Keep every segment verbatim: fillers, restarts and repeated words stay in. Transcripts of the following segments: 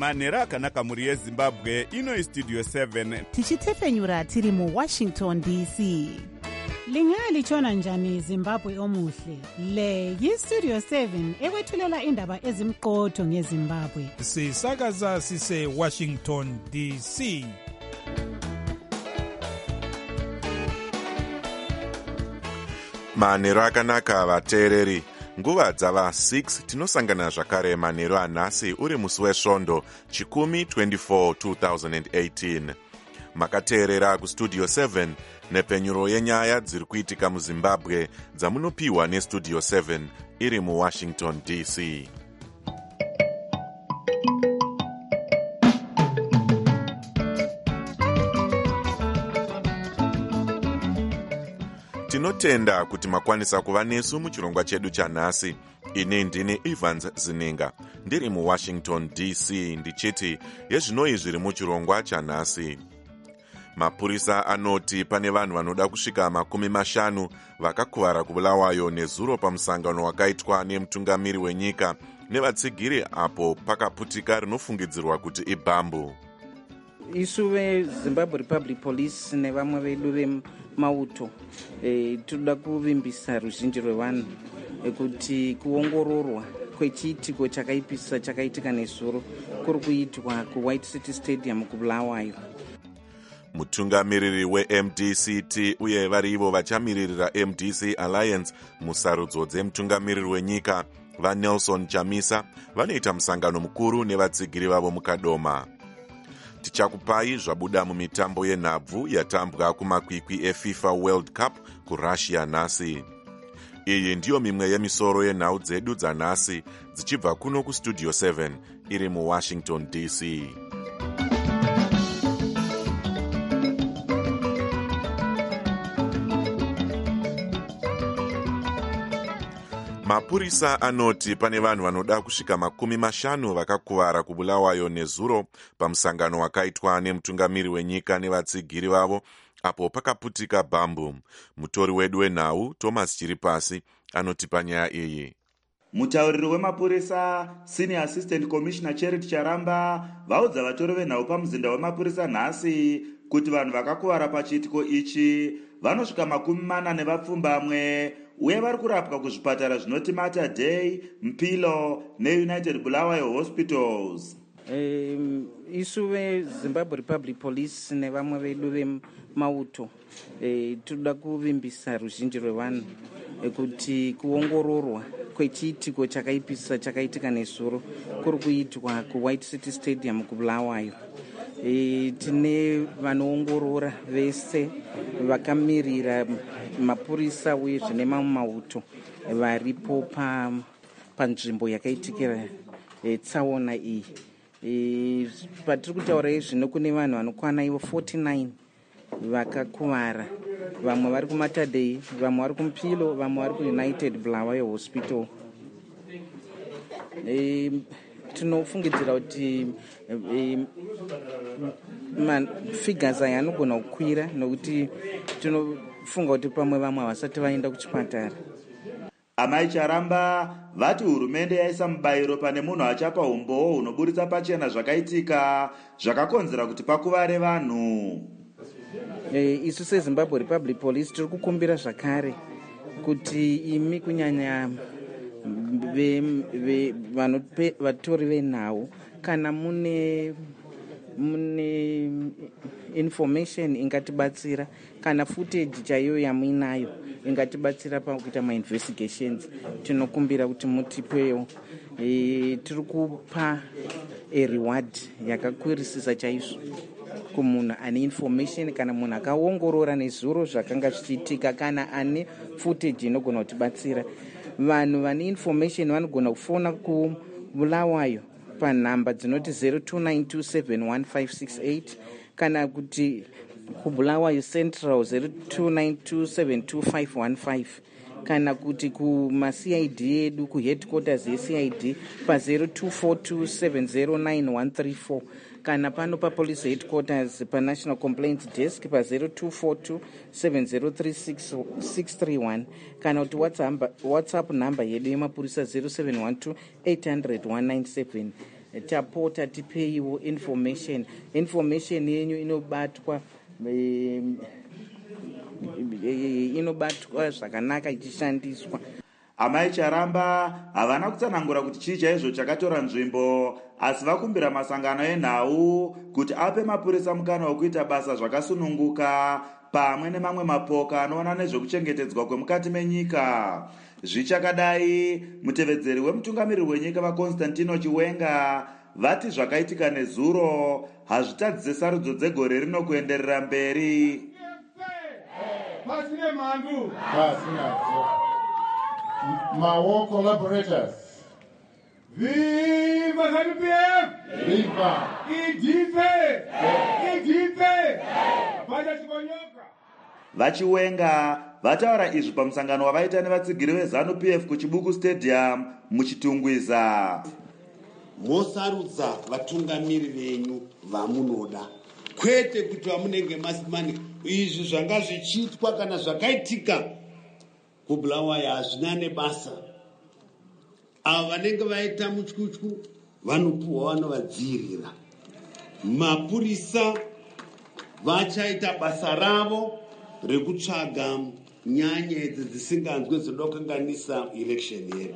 manhero akanaka mhuri yezimbabwe. Ino istudio seven tichitefenyura tiri muwashington D C. Lingalitshona njani Zimbabwe omuhle? Le yistudio seven ekwethulela indaba ezimqotho ngeZimbabwe. Sisakaza sise Washington D C. Manhero akanaka vateereri. Nguva dzava six tinosangana zvakare manhero anhasi uri musi wesvondo chikumi twenty-four twenty eighteen. Makateerera kustudio seven nepfenyuro yenyaya dziri kuitika muZimbabwe dzamunopiwa nestudio seven iri muWashington D C. Tinotenda kuti makwanisa kuva nesu muchirongwa chedu chanhasi. Ini ndini Evans Zininga ndiri muWashington D C ndichiti yezvinoi zviri muchirongwa chanhasi. Mapurisa anoti pane vanhu vanoda kusvika makumi mashanu vakakuvara kubulawayo nezuro pamusangano wakaitwa nemutungamiri wenyika nevatsigiri apo pakaputika rinofungidzirwa kuti ibhambu. Isu veZimbabwe Republic Police nevamwe vedu vemauto e, toda kuvimbisa ruzhinji rwevanhu e, kuti kuongororwa kwechiitiko chakaipisa chakaitika nezuro kuri kuitwa kuWhite City Stadium kubulawayo. Mutungamiriri weM D C T uye vari ivo vachamiririra M D C Alliance musarudzo dzemutungamiriri wenyika vaNelson Chamisa vanoita musangano mukuru nevatsigiri vavo mukadoma. Tichakupai zvabuda mumitambo yenhabvu yatambwa kumakwikwi eFIFA World Cup kuRussia nhasi. Iyi ndiyo mimwe yemisoro yenhau dzedu dzanhasi dzichibva kuno kustudio seven iri muWashington D C. Mapurisa anoti pane vanhu vanoda kusvika makumi mashanu vakakuvara kubulawayo nezuro pamusangano wakaitwa nemutungamiri wenyika nevatsigiri vavo apo pakaputika bhambu. Mutori wedu wenhau Thomas Chiripasi anoti panyaya iyi. Mutauriri wemapurisa Senior Assistant Commissioner Charity Charamba vaudza vatori venhau pamuzinda wemapurisa nhasi kuti vanhu vakakuvara pachiitiko ichi vanosvika makumi mana nevapfumbamwe uye vari kurapwa kuzvipatara zvinoti Mater Dei, Mpilo neUnited Bulawayo Hospitals. Um, isu veZimbabwe Republic Police nevamwe vedu vemauto e, toda kuvimbisa ruzhinji rwevanhu e, kuti kuongororwa kwechiitiko chakaipisa chakaitika nezuro kuri kuitwa kuWhite City Stadium kubulawayo. E, tine vanoongorora vese vakamirira mapurisa uye zvine mamwe mauto varipo pa panzvimbo yakaitikira e, tsaona iyi. E, patiri kutaura izvino kune vanhu vanokwana ivo forty-nine vakakuvara, vamwe vari kuMater Dei, vamwe vari kuMpilo, vamwe vari kuUnited Bulawayo Hospital. E, tinofungidzira kuti e, figures aya anogona kukwira nokuti tinofunga kuti pamwe vamwe havasati vaenda kuchipatara. Amai Charamba vati hurumende yaisa mubayiro pane munhu achapa umboo hunoburitsa pachena zvakaitika zvakakonzera kuti pakuvare vanhu. E, isu seZimbabwe Republic Police tiri kukumbira zvakare kuti imi kunyanya ve, ve, vanope, vatori venhau kana mune mune information ingatibatsira kana footage chaiyo yamuinayo ingatibatsira pakuita ma-investigations tinokumbira kuti mutipewo. E, tiri kupa a reward yakakwirisisa chaizvo kumunhu ane information kana munhu akaongorora nezuro zvakanga zvichiitika kana ane footage inogona kutibatsira. Vanhu vane information vanogona kufona kubulawayo panhamba dzinoti zero two nine two seven one five six eight kana kuti kubulawayo Central zero two nine two seven two five one five kana kuti kuma-C I D edu kuheadquarters ye-C I D pa zero two four two seven zero nine one three four kana pano pa-police headquarters pa-national complaints desk pa zero two four two seven zero three six six three one kana kuti WhatsApp, WhatsApp number yedu yemapurisa zero seven one two eight hundred one nine seven tapota tipeiwo information information yenyu inobatwa um, inobatwa zvakanaka ichishandiswa. Amai Charamba havana kutsanangura kuti chii chaizvo chakatora nzvimbo, asi vakumbira masangano enhau kuti ape mapurisa mukana wekuita basa zvakasununguka pamwe nemamwe mapoka anoona nezvekuchengetedzwa kwemukati menyika. Zvichakadai, mutevedzeri wemutungamiriri wenyika vaConstantino Chiwenga vati zvakaitika nezuro hazvitadzise sarudzo dzegore rino kuenderera mberi. Pasine mandu. Pasina. Mawo collaborators. Viva ZANU P F! Viva! Ijipe! Ijipe! Vaja chikonyoka! Vachiwenga vataura izvi pamusangano wavaita nevatsigiri veZANU P F kuChibuku Stadium muchitungwiza. Mosarudza vatungamiri venyu vamunoda, kwete kuti vamunenge masimani. Izvi zvanga zvichiitwa kana zvakaitika kuBulawayo hazvina nebasa. Ava vanenge vaita mutyutyu vanopuwa vanovadzirira. Mapurisa vachaita basa ravo rekutsvaga nyaya idzi dzisinganzwe dzinoda kukanganisa election yedu.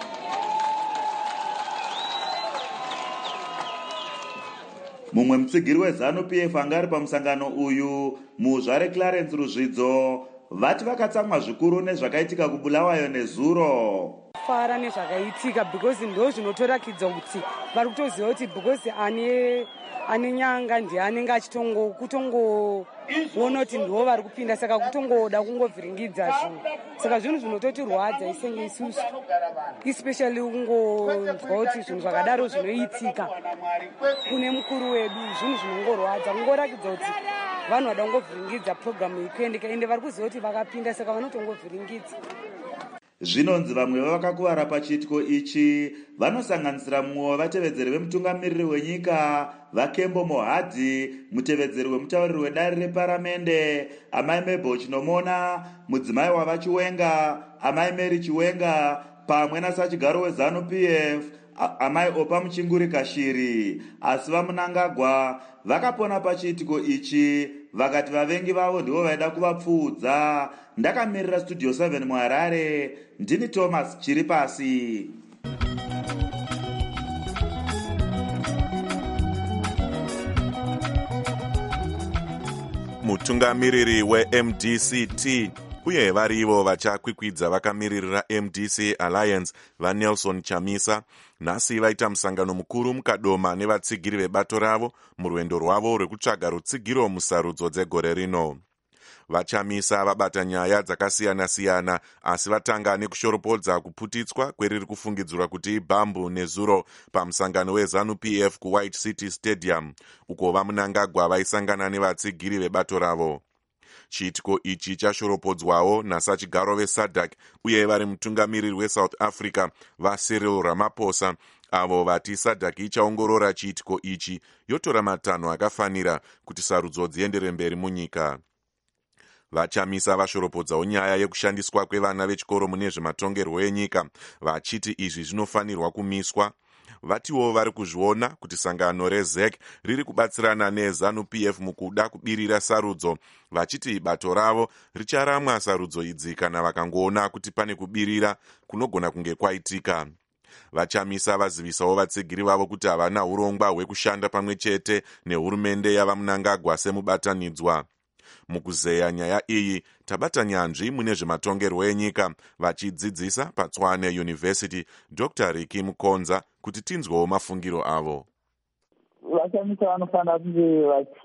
Mumwe mutsigiri weZANU P F anga ari pamusangano uyu, muzvare Clarence Ruzvidzo, vati vakatsamwa zvikuru nezvakaitika kuBulawayo nezuro. Fara nezvakaitika because ndo zvinotorakidza kuti vari kutoziva kuti because ane ane nyanga ndiye anenge achitongo kutongoona kuti ndo vari kupinda, saka kutongoda kungovhiringidza zvinhu. Saka zvinhu zvinototirwadza isenge isusu, especially kungonzwa kuti zvinhu zvakadaro zvinoitika kune mukuru wedu, zvinhu zvinongorwadza kungorakidza kuti vanhu vada kungovhiringidza programu ikuendeka, ende vari kuziva kuti vakapinda, saka vanotongovhiringidza. Zvinonzi vamwe vavakakuvara pachiitiko ichi vanosanganisira mumwe wevatevedzeri vemutungamiriri wenyika vaKembo Mohadhi, mutevedzeri wemutauriri wedare reparamende Amai Mabel Chinomona, mudzimai wavaChiwenga Amai Mary Chiwenga, pamwe nasachigaro weZANU P F Amai Opa Muchinguri Kashiri. Asi vaMunangagwa vakapona pachiitiko ichi vakati vavengi vavo ndivo vaida kuvapfuudza. Ndakamirira Studio seven muHarare, ndini Thomas Chiripasi. Mutungamiriri weM D C T uye varivo vachakwikwidza vakamiririra M D C Alliance vaNelson Chamisa nhasi vaita musangano mukuru mukadoma nevatsigiri vebato ravo murwendo rwavo rwekutsvaga rutsigiro musarudzo dzegore rino. VaChamisa vabata nyaya dzakasiyana-siyana, asi vatanga nekushoropodza kuputitswa kweriri kufungidzirwa kuti ibhambu nezuro pamusangano weZANU P F kuWhite City Stadium, uko vaMunangagwa vaisangana nevatsigiri vebato ravo. Chiitiko ichi chashoropodzwawo nasachigaro veSADC uye vari mutungamiriri weSouth Africa vaCyril Ramaphosa, avo vati SADC ichaongorora chiitiko ichi yotora matanho akafanira kuti sarudzo dziendere mberi munyika. VaChamisa vashoropodzawo nyaya yekushandiswa kwevana vechikoro mune zvematongerwo enyika, vachiti izvi zvinofanirwa kumiswa. Vatiwo vari kuzviona kuti sangano reZ E C riri kubatsirana neZANU P F mukuda kubirira sarudzo, vachiti bato ravo richaramwa sarudzo idzi kana vakangoona kuti pane kubirira kunogona kunge kwaitika. VaChamisa vazivisawo vatsigiri vavo kuti havana urongwa hwekushanda pamwe chete nehurumende yavaMunangagwa semubatanidzwa. Mukuzeya nyaya iyi, tabata nyanzvi mune zvematongerwo enyika vachidzidzisa paTshwane University Doctor Ricky Mukonza kuti tinzwewo mafungiro avo. VaChamisa vanofanira kunge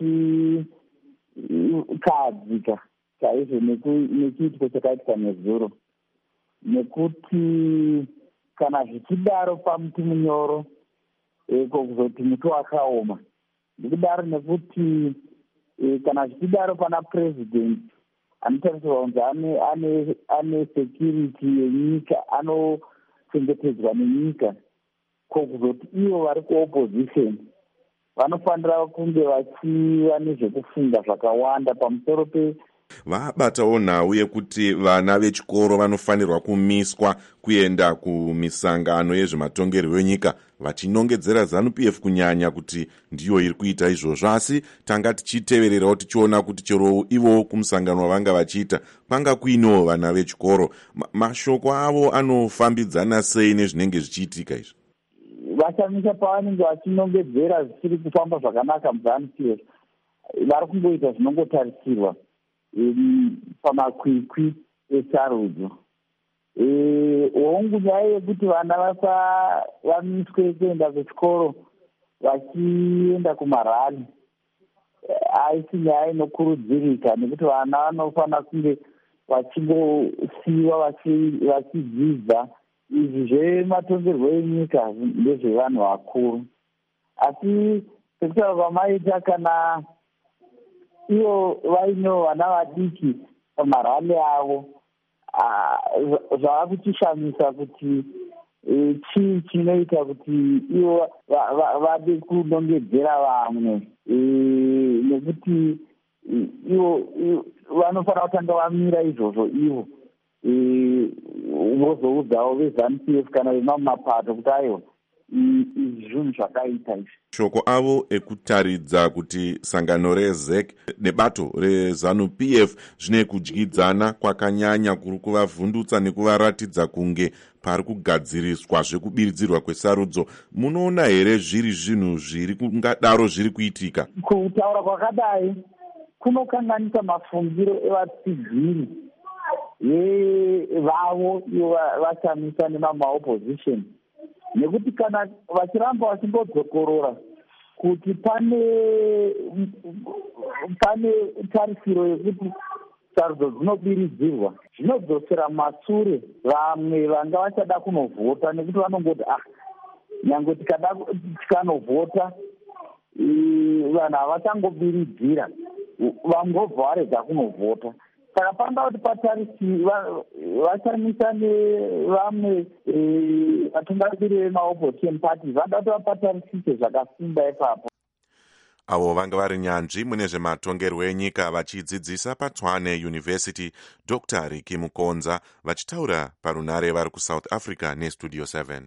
vachikadzika chaizvo nechiitiko chakaitika nezuro, nekuti kana zvichidaro pamuti munyoro kokuzoti muti wakaoma. Ndikudaro nekuti kana zvichidaro pana president anotarisirwa kunzi ane ane security yenyika, anochengetedzwa nenyika, kokuzoti ivo vari kuopposition vanofanira kunge vachiva nezvekufunga zvakawanda pamusoro vabatawo nhau yekuti vana vechikoro vanofanirwa kumiswa kuenda kumisangano yezvematongerwo enyika vachinongedzera ZANU P F kunyanya kuti ndiyo iri kuita izvozvo. Asi tanga tichitevererawo tichiona kuti chero ivo kumusangano wavanga vachiita panga kuinewo vana vechikoro. Ma, mashoko avo anofambidzana sei nezvinenge zvichiitika izvi? Vachamisa pavanenge vachinongedzera zvisiri kufamba zvakanaka muZANU P F vari kungoita zvinongotarisirwa pamakwikwi esarudzo. Hongu nyaya yekuti vana vamiswe kuenda kuchikoro vachienda kumarali haisi nyaya inokurudzirika, nekuti vana vanofanira kunge vachingosiyiwa vachidzidza. Izvi zvematongerwo enyika ndezvevanhu vakuru, asi sekutaura kwamaita kana ivo vainewo vana vadiki pamarali avo, zvava kuchishamisa kuti chii chinoita kuti ivo vade kunongedzera vamwe, nekuti ivo vanofanira kutanga vamira izvozvo ivo vozoudzawo veZANU P F kana vemamwe mapato kuti aiwa izvi zvinhu zvakaita izvi. Shoko avo ekutaridza kuti sangano reZ E C nebato reZANU P F zvine kudyidzana kwakanyanya kuri kuvavhundutsa nekuvaratidza kunge pari kugadziriswa zvekubiridzirwa kwesarudzo. Munoona here zviri zvinhu zviri kungadaro zviri kuitika? Kutaura kwakadai kunokanganisa mafungiro evatsigiri vavo ivo vachamisa nemamaopposition, nekuti kana vachiramba vachimbodzokoroora kuti pane pane tarisiro yekuti sarudzo dzinobiridzirwa, zvinodzosera masure vamwe vanga vachada kunovhota, nekuti vanongoti ah nyange tikanovhota vanhu havachangobiridzira, vangobva varega kunovhota. Saka panda kuti patarisi vachamisa nevamwe vatungamiriri vemaopposition parties vada kuti vapatarisise zvakasimba ipapo. Avo vanga vari nyanzvi mune zvematongerwo enyika vachidzidzisa paTshwane University, Doctor Ricky Mukonza vachitaura parunare vari kuSouth Africa neStudio seven.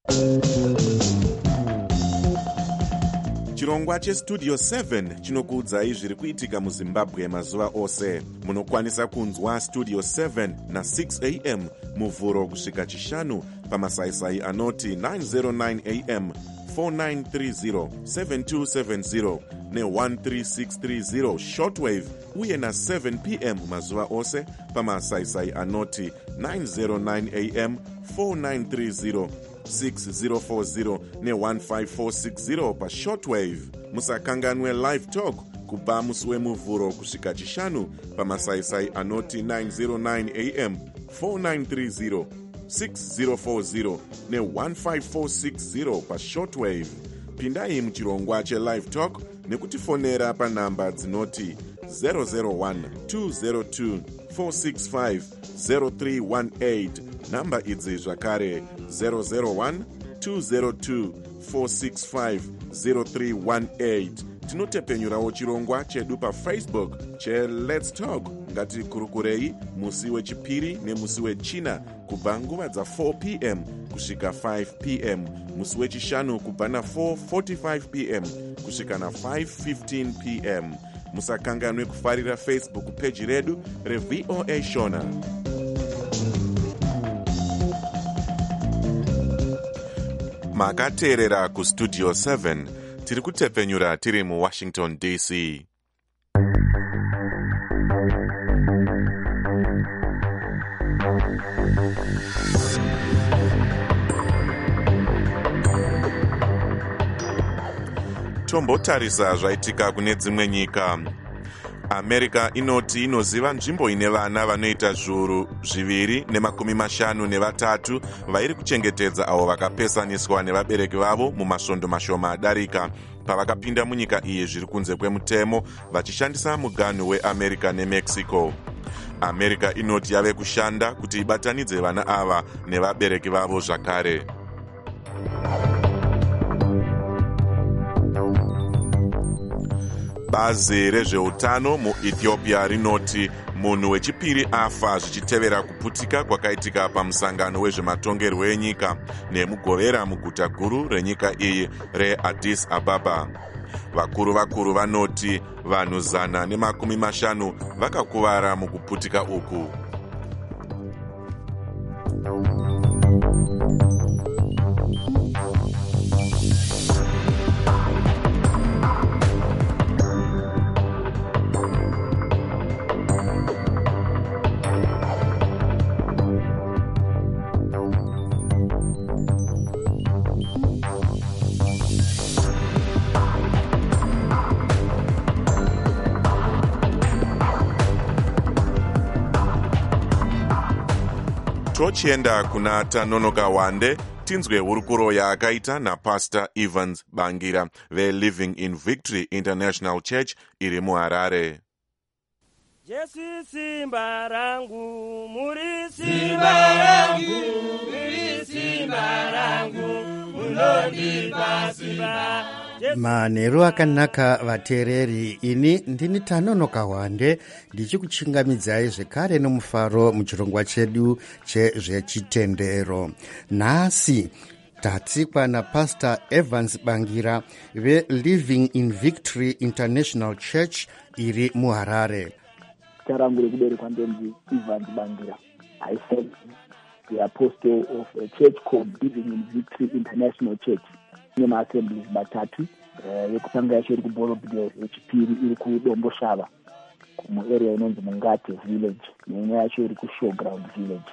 Chirongwa cheStudio seven chinokuudzai zviri kuitika muZimbabwe mazuva ose. Munokwanisa kunzwa Studio seven na six a m muvhuro kusvika chishanu pamasaisai anoti nine oh nine a m, four nine three zero, seven two seven zero ne one three six three zero shortwave, uye na seven p m mazuva ose pamasaisai anoti nine oh nine a m, four nine three zero, six zero four zero ne one five four six zero pa shortwave. Musakanganwe live talk kubva musi wemuvhuro kusvika chishanu pamasaisai anoti nine oh nine a m, four nine three zero, six zero four zero ne one five four six zero pa shortwave. Pindai muchirongwa chelive talk nekutifonera panhamba dzinoti zero zero one two zero two four six five zero three one eight. Namba idzi zvakare zero zero one two zero two four six five zero three one eight. Tinotepenyurawo chirongwa chedu paFacebook che Let's Talk ngati kurukurei musi wechipiri nemusi wechina kubva nguva dza four p m kusvika five p m, musi wechishanu kubva na four forty-five p m kusvika na five fifteen p m. Musakanganwe kufarira Facebook page redu reV O A Shona. Makateerera kuStudio seven, tiri kutepenyura tiri muWashington D C. Tombotarisa zvaitika kune dzimwe nyika. America inoti inoziva nzvimbo ine vana vanoita zviuru zviviri nemakumi mashanu nevatatu vairi kuchengetedza avo vakapesaniswa nevabereki vavo mumasvondo mashoma adarika pavakapinda munyika iyi zviri kunze kwemutemo vachishandisa muganhu weAmerica neMexico. America inoti yave kushanda kuti ibatanidze vana ava nevabereki vavo zvakare. Bazi rezveutano muEthiopia rinoti munhu wechipiri afa zvichitevera kuputika kwakaitika pamusangano wezvematongerwo enyika nemugovera muguta guru renyika iyi readdis ababa. Vakuru vakuru vanoti vanhu zana nemakumi mashanu vakakuvara mukuputika uku. Tochienda kuna Tanonoka Wande, tinzwe hurukuro yaakaita naPastor Evans Bangira veLiving in Victory International Church iri muHarare. Jesu simba rangu, muri simba rangu, muri simba rangu, munondipa simba. Manheru akanaka vateereri, ini ndini Tanonoka Wande ndichikuchingamidzai zvekare nomufaro muchirongwa chedu chezvechitendero. Nhasi tatsikwa naPastor Evans Bangira veLiving in Victory International Church iri muHarare. Tarangu rekuberekwa ndonzi Evans Bangira. I serve the apostle of a church called Living in Victory International Church. Ine assemblies matatu yekutanga yacho iri kuBorobdale, yechipiri iri kuDomboshava muarea inonzi Mungate village, neimwe yacho iri kuShowground village.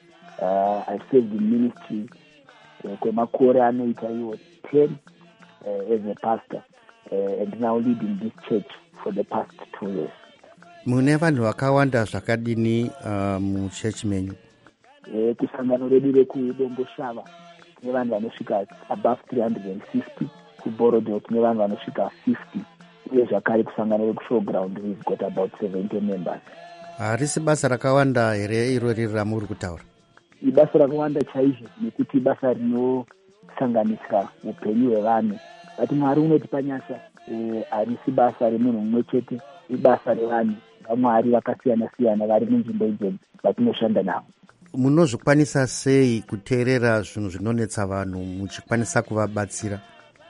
Uh, I served in ministry uh, kwemakore anoita iwo ten uh, as a pastor uh, and now leading this church for the past two years. Mune vanhu vakawanda zvakadini uh, muchechi menyu? Uh, kusangano redu rekuDomboshava tine vanhu vanosvika above three hundred fifty, kuBorobdale tine vanhu vanosvika fifty, uye zvakare kusangano rekuShowground we've got about seventy members. Harisi basa rakawanda here iro riri ramuri kutaura? Ibasa rakawanda chaizvo, nekuti ibasa rinosanganisira upenyu hwevanhu. But Mwari unotipa nyasha, harisi basa remunhu mumwe chete, ibasa revanhu vaMwari vakasiyana siyana vari munzvimbo idzodzi vatinoshanda navo. Munozvikwanisa sei kuteerera zvinhu zvinonetsa vanhu muchikwanisa kuvabatsira?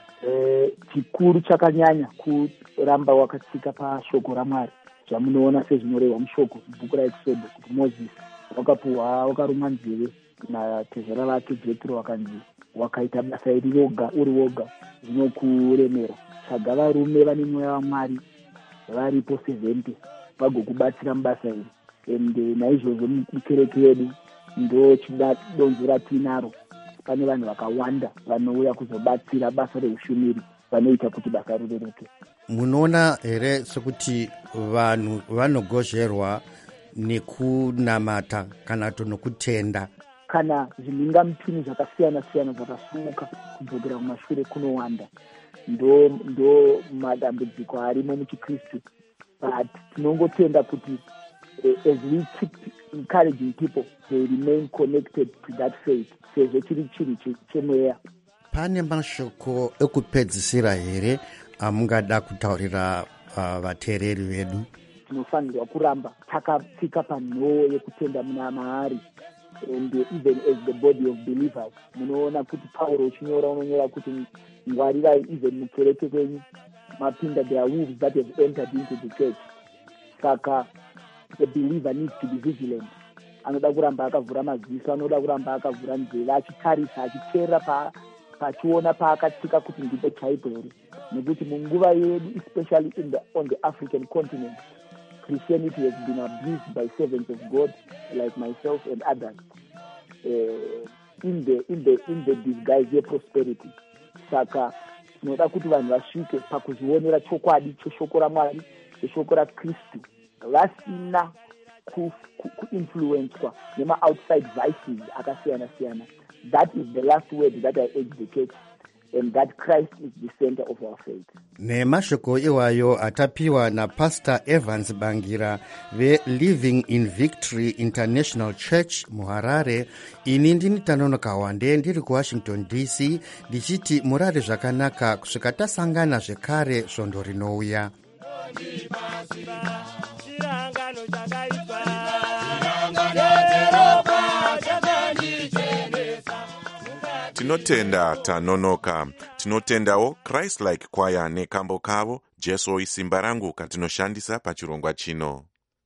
E, chikuru chakanyanya kuramba wakatsika pashoko raMwari, zvamunoona sezvinorehwa mushoko mubhuku raExodus kuti Moses wakapuhwa wakarumwa nzeve natezvera vake Jethro, wakanzi wakaita basa iri woga uri woga zvinokuremera. Tsvaga varume vane mweya waMwari varipo seventy vagokubatsira mubasa iri. Ende naizvozvo mukereke yedu ndo chidonzo ratinaro, pane vanhu vakawanda vanouya kuzobatsira basa reushumiri, vanoita kuti basa rireruke. Munoona here sekuti vanhu vanogozherwa nekunamata kana to nokutenda kana zvimingamupini zvakasiyana siyana zvakasumuka kudzokera kumashure kunowanda? Ndo ndo madambudziko arimo muchiKristu, but tinongotenda kuti uh, as we keep encouraging people, they remain connected to that faith. Sezvo chiri chiri chemweya. Pane mashoko ekupedzisira here amungada kutaurira uh, vateereri vedu? Tinofanirwa kuramba takatsika panhoo yekutenda muna Mwari, and uh, even as the body of believers. Munoona kuti Pauro uchinyora unonyora kuti ngwarirai even mukereke kwenyu mapinda there are wolves that have entered into the church. Saka the believer needs to be vigilant. Anoda kuramba akavhura maziso, anoda kuramba akavhura nzeve, achitarisa, achiteerera pa pachiona paakatsika kuti ndipo chaipo here. Nekuti munguva yedu, especially in the, on the African continent, Christianity has been abused by servants of God like myself and others uh, in the in the in the disguise of prosperity. Saka tinoda kuti vanhu vasvike pakuzvionera chokwadi cheshoko raMwari, cheshoko raKristu, vasina ku-influencwa nema-outside vices akasiyana siyana. That is the last word that I urge the church, and that Christ is the center of our faith. Nemashoko iwayo atapiwa na Pastor Evans Bangira veLiving in Victory International Church muHarare. Ini ndini Tanonoka Wande ndiri kuWashington D C ndichiti murare zvakanaka kusvika tasangana zvekare svondo rinouya. Chirangano chakaitwa tinotenda tanonoka. Tinotendawo Christ-like Choir nekambo kavo Jesu isimba rangu katinoshandisa pachirongwa chino.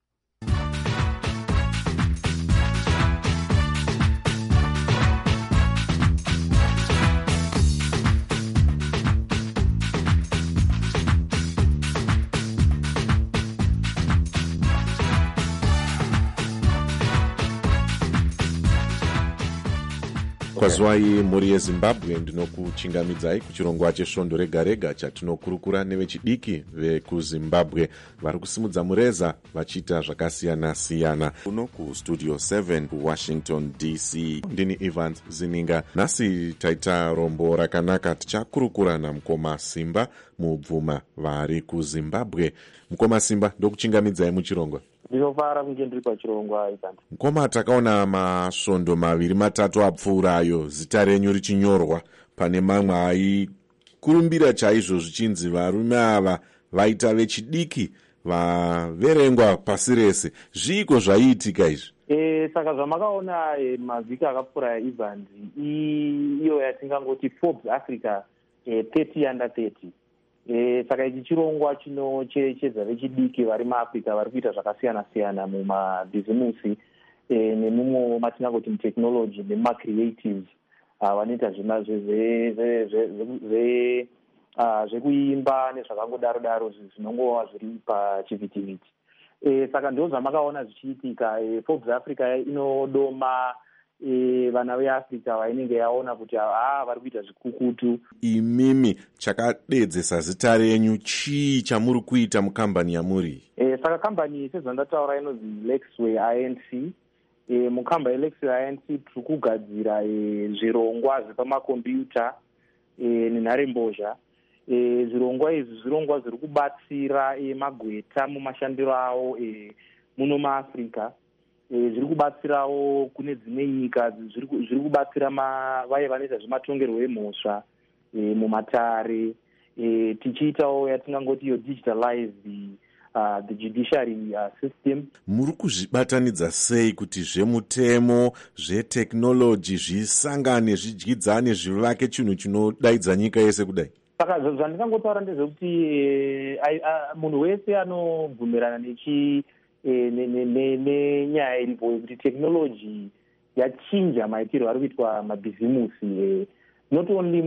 Kwazwai muri yeZimbabwe, ndinokuchingamidzai kuchirongwa chesvondo rega rega chatinokurukura nevechidiki vekuZimbabwe vari kusimudza mureza vachiita zvakasiyana siyana. Kuno kustudio seven kuWashington D C, ndini Evans Zininga. Nhasi taita rombo rakanaka, tichakurukura namukoma Simba mubvuma vari kuZimbabwe. Mukoma Simba, ndokuchingamidzai muchirongwa. Ndinofara kunge ndiri pachirongwa Evans. Mukoma, takaona masvondo maviri matatu apfuurayo zita renyu richinyorwa pane mamwe aikurumbira chaizvo zvichinzi varume ava vaita vechidiki vaverengwa pasi rese. Zviiko zvaiitika izvi? E, saka zvamakaona e, mavhiki akapfuura Evans, iyo yatingangoti Forbes Africa e, thirty under thirty. E, saka ichi chirongwa chinocherechedza vechidiki vari muAfrica vari kuita zvakasiyana siyana mumabhizimusi e, nemumwe matingangoti mutechnology nemumacreatives vanoita zvekuimba nezvakangodaro daro zvinongova zviri pachivhitivhiti. E, saka ndo zvamakaona zvichiitika. E, Forbes Africa inodoma E, vana veAfrica vainenge yaona kuti haa vari kuita zvikukutu. Imimi chakadedzesa zita renyu, chii chamuri kuita mukambani yamuri? E, saka kambani sezvandataura inonzi Lexway I N C. E, mukamba yeLexway I N C tiri kugadzira e, zvirongwa zvepamakombiyuta e, nenharembozha. E, zvirongwa izvi zvirongwa zviri kubatsira e, magweta mumashandiro avo e, muno maAfrica. E, zviri kubatsirawo kune dzimwe nyika, zviri kubatsira vaye vanoita zvematongerwo emhosva e, mumatare e, tichiitawo yatingangoti iyo digitalized uh, the judiciary uh, system. Muri kuzvibatanidza sei kuti zvemutemo zvetechnology zvisangane zvidyidzane zvivake chinhu chinodaidza nyika yese kudai? Saka zvandingangotaura ndezvekuti e, munhu wese anobvumirana nechi nenyaya iripo yekuti technology yachinja maitirwo ari kuitwa mabhizimusi, not only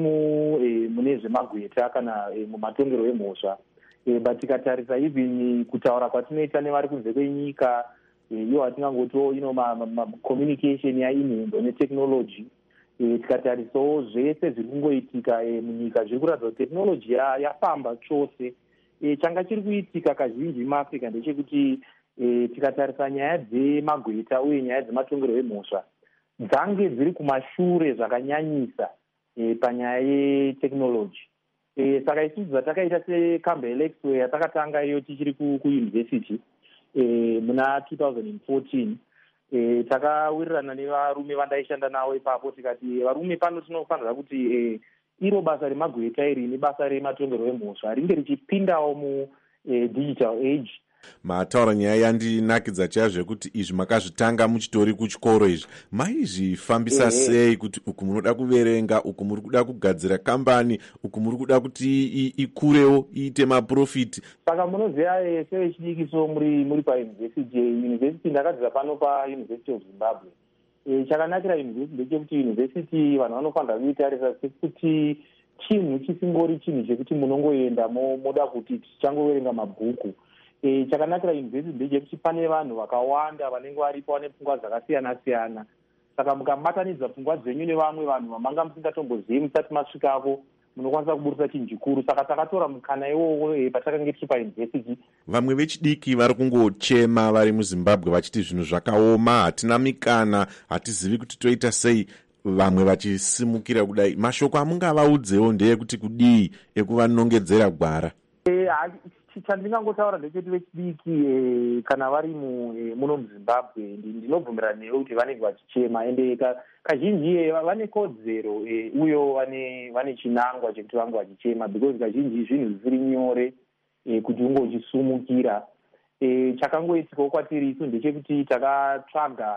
mune zvemagweta kana mumatongerwo emhosva, but tikatarisa even kutaura kwatinoita nevari kunze kwenyika, iyo hatingangotiwo ino communication yainhendo netechnology. Tikatarisawo zvese zviri kungoitika munyika zviri kuratidza kuti technology yafamba chose. Changa chiri kuitika kazhinji muAfrica ndechekuti E, tikatarisa nyaya dzemagweta uye nyaya dzematongerwo emhosva dzange dziri kumashure zvakanyanyisa e, panyaya yeteknology. E, saka isusu dzatakaita sekamba yeLexway yatakatanga iyo tichiri kuyunivhesiti e, muna two thousand fourteen, e, takawirirana nevarume vandaishanda navo ipapo tikati varume pano tinofanira kuti e, iro basa remagweta iri nebasa rematongerwo emhosva ringe richipindawo mu e, digital age. Mataura nyaya yandinakidza chaizvo kuti izvi makazvitanga muchitori kuchikoro. Izvi maizvifambisa yeah, sei kuti uku munoda kuverenga, uku muri kuda kugadzira kambani, uku muri kuda kuti ikurewo iite maprofiti? Saka munoziva sevechidiki muri muri pauniversity university ndakadzira pano paUniversity of Zimbabwe. E, chakanakira university ndechekuti university vanhu vanofanira kuitarisa sekuti chinhu chisingori chinhu chekuti munongoenda moda kuti tichangoverenga mabhuku. E, chakanakira university ndechekuti pane vanhu vakawanda vanenge varipo vane pfungwa dzakasiyana siyana. Saka mukabatanidza pfungwa dzenyu nevamwe vanhu vamanga musingatombozivi musati masvikako, munokwanisa kuburisa chinhu chikuru. Saka takatora mukana iwowo e, patakange tiri pauniversity. Vamwe vechidiki vari kungochema vari muZimbabwe vachiti zvinhu zvakaoma, hatina mikana, hatizivi kuti toita sei. Vamwe vachisimukira kudai, mashoko amungavaudzewo ndeyekuti kudii ekuvanongedzera gwara? E, chandingangotaura ndechekuti vechidiki e, kana vari e, muno muZimbabwe ndinobvumirana newe kuti vanenge vachichema, ende kazhinji e, vane kodzero e, uyo vane vane chinangwa chekuti vange vachichema, because kazhinji zvinhu zvisiri nyore e, kuti unge uchisumukira. E, chakangoitikawo kwatiri isu ndechekuti takatsvaga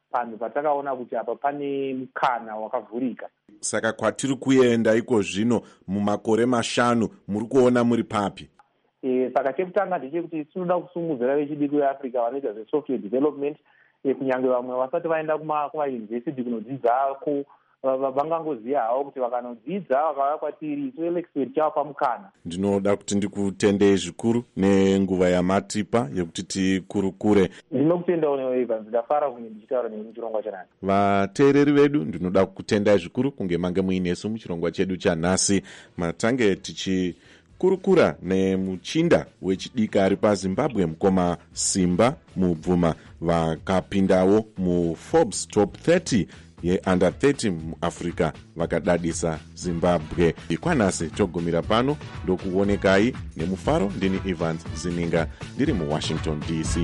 panhu patakaona kuti apa pane mukana wakavhurika. Saka kwatiri kuenda iko zvino mumakore mashanu muri kuona muri papi? E, saka chekutanga ndechekuti tinoda kusimudzira vechidiki veAfrica vanoita zvesoftware development, e, kunyange vamwe vasati vaenda kumayunivhesiti kunodzidzako vangangoziva havo kuti vakanodzidza vakauya kwatiri toelexpert chavapa mukana. Ndinoda kuti ndikutendei zvikuru nenguva yamatipa yekuti tikurukure. Ndinokutenda unewo Evans, ndafara kunge ndichitaura nemi muchirongwa chanhasi. Vateereri vedu ndinoda kukutendai zvikuru kunge mange muinesu muchirongwa chedu chanhasi. Matange tichikurukura nemuchinda wechidiki ari paZimbabwe, mukoma Simba Mubvuma, vakapindawo muForbes Top thirty yeUnder thirty muAfrica, vakadadisa Zimbabwe. Ikwanhasi togumira pano ndokuonekai nemufaro. Ndini Evans Zininga ndiri muWashington D C.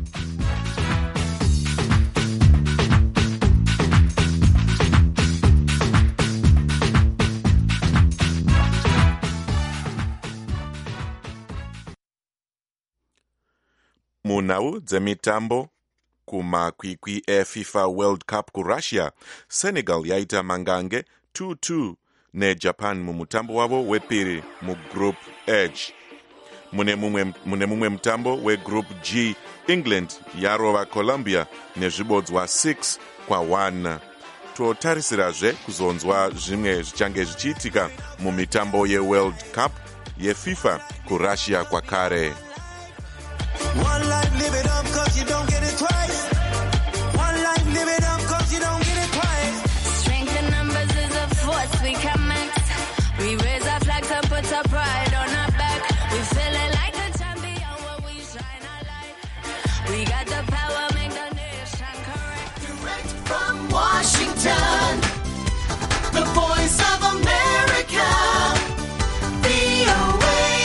Munhau dzemitambo kumakwikwi eFIFA World Cup kuRussia, Senegal yaita mangange two two neJapan mumutambo wavo wepiri mugroup H. Mune mumwe, mune mumwe mutambo wegroup G, England yarova Colombia nezvibodzwa six kwa one. Totarisirazve kuzonzwa zvimwe zvichange zvichiitika mumitambo yeWorld Cup yeFIFA kuRussia kwakare. One life, live it up, cause you don't get it twice. One life, live it up, cause you don't get it twice. Strength in numbers is a force we can max. We raise our flag to put our pride on our back. We feel it like a champion when we shine our light. We got the power, make the nation correct. Direct from Washington, the voice of America, V O A.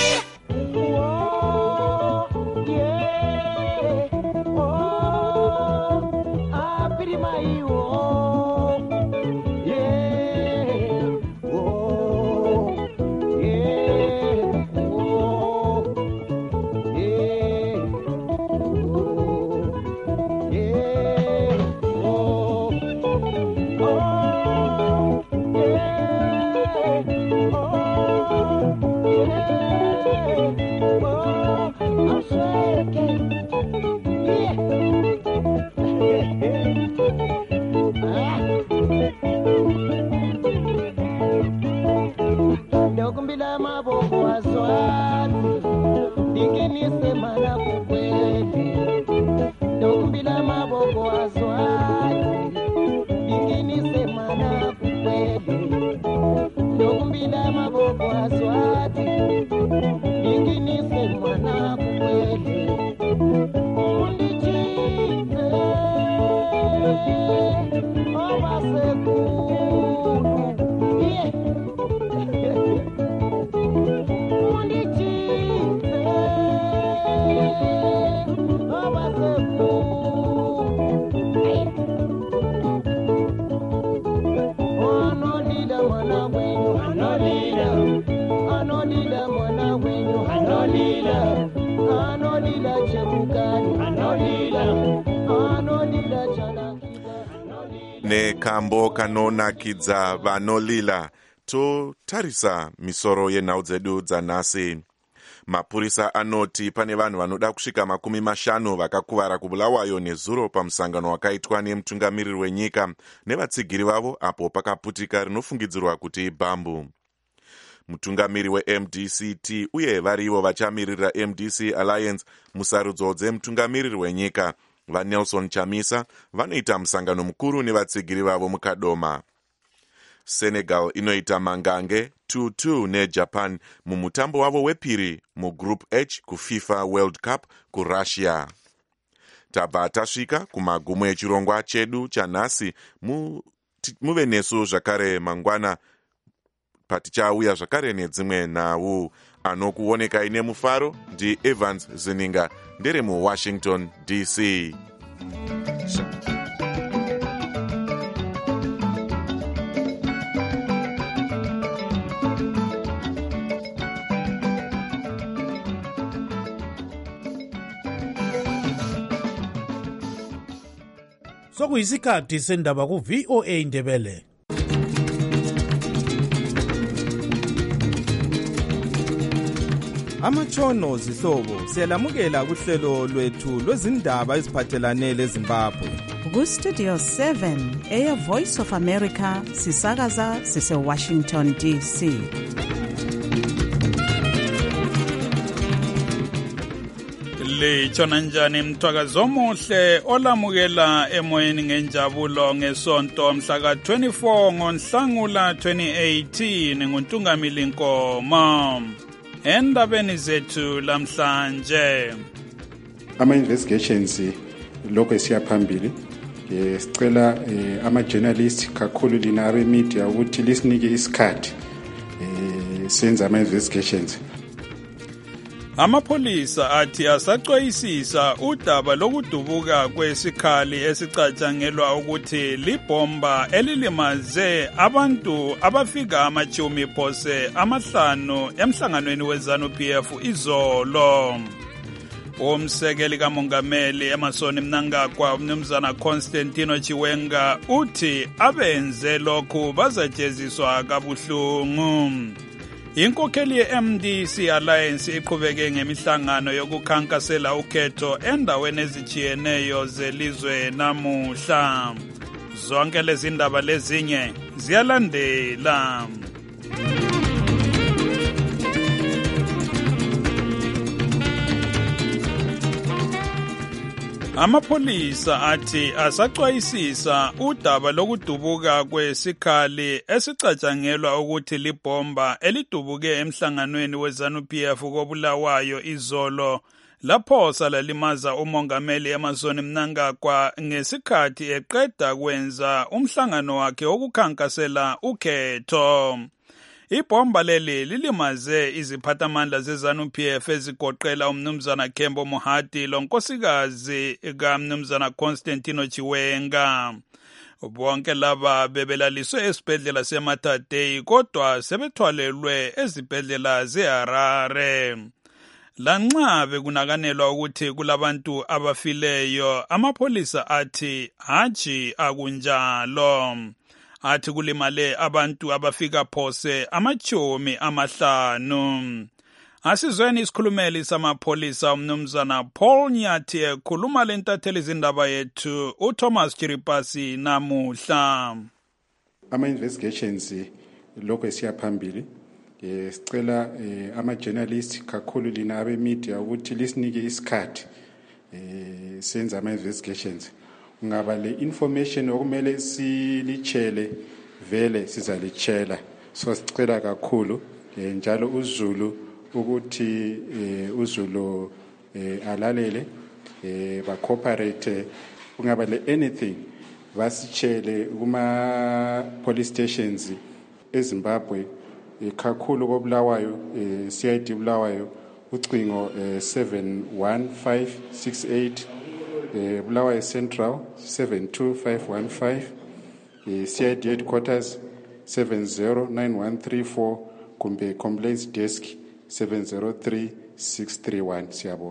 Nekambo kanonakidza vanolila, totarisa misoro yenhau dzedu dzanhasi. Mapurisa anoti pane vanhu vanoda kusvika makumi mashanu vakakuvara kubulawayo nezuro pamusangano wakaitwa nemutungamiriri wenyika nevatsigiri vavo apo pakaputika rinofungidzirwa kuti ibhambu. Mutungamiri weM D C T uye varivo vachamirira M D C Alliance musarudzo dzemutungamiriri wenyika vaNelson Chamisa vanoita musangano mukuru nevatsigiri vavo mukadoma. Senegal inoita mangange two two neJapan mumutambo wavo wepiri mugroup H kuFIFA World Cup kuRussia. Tabva tasvika kumagumo echirongwa chedu chanhasi. Mu, muve nesu zvakare mangwana patichauya zvakare nedzimwe nhau. Anokuonekai nemufaro ndi Evans Zininga ndiri muWashington D C. sokuyisikhathi sendaba ku-V O A Ndebele. Amatshono zihlobo siyalamukela kuhlelo lwethu lwezindaba eziphathelane leZimbabwe. Ku-Studio seven eya Voice of America sisakaza sise-Washington D C. Litshona njani mthwakazi omuhle olamukela emoyeni ngenjabulo ngesonto mhla ka twenty-four ngoNhlangula twenty eighteen nguNtungamili Nkomo. Endabeni zethu lamhlanje ama-investigations lokho esiya phambili eh sicela ama journalists kakhulu lina abe media ukuthi lisinike isikhathi eh senza ama investigations. Amapholisa athi asaxwayisisa udaba lokudubuka kwesikhali esicatshangelwa ukuthi libomba elilimaze abantu abafika amachumi phose amahlanu emhlanganweni weZANU-P F izolo. Umsekeli kamongameli eMasoni Mnangagwa umnumzana Constantino Chiwenga uthi abenze lokhu bazajeziswa kabuhlungu. Inkokheli ye-M D C Alliance iqhubeke ngemihlangano yokukhankasela ukhetho endaweni ezitshiyeneyo zelizwe namuhla. Zonke lezi ndaba lezinye ziyalandela. Amapholisa athi asaxwayisisa udaba lokudubuka kwesikhali esicatshangelwa ukuthi libomba elidubuke emhlanganweni weZANU-P F koBulawayo izolo lapho salalimaza umongameli eMasoni Mnangagwa ngesikhathi eqeda kwenza umhlangano wakhe wokukhankasela ukhetho. Ibomba leli lilimaze iziphathamandla zeZANU-P F ezigoqela umnumzana Kembo Mohati lonkosikazi kaMnumzana Constantino Chiwenga. Bonke laba bebelaliswe esibhedlela seMatadei kodwa sebethwalelwe ezibhedlela zeHarare. Lanxa bekunakanelwa ukuthi kulabantu abafileyo, amapholisa athi haji akunjalo. Athi kulimale abantu abafika phose amachumi amahlanu. Asizweni isikhulumeli samapholisa umnumzana Paul Nyathi ekhuluma lentatheli izindaba yethu uThomas Chiripasi namuhla. Ama investigations lokho esiya phambili eh sicela ama journalists kakhulu lina abe media ukuthi lisinike isikhathi eh senza ama investigations. Ngaba le information okumele silichele vele sizalichela, so sicela kakhulu njalo uZulu ukuthi uZulu alalele ba cooperate. Ungaba le anything basichele kuma police stations eZimbabwe kakhulu koBulawayo C I D Bulawayo ucingo seven one five six eight Uh, Bulawayo Central seven two five one five, uh, C I D headquarters seven zero nine one three four, kumbe complaints desk seven zero three six three one. Siyabonga.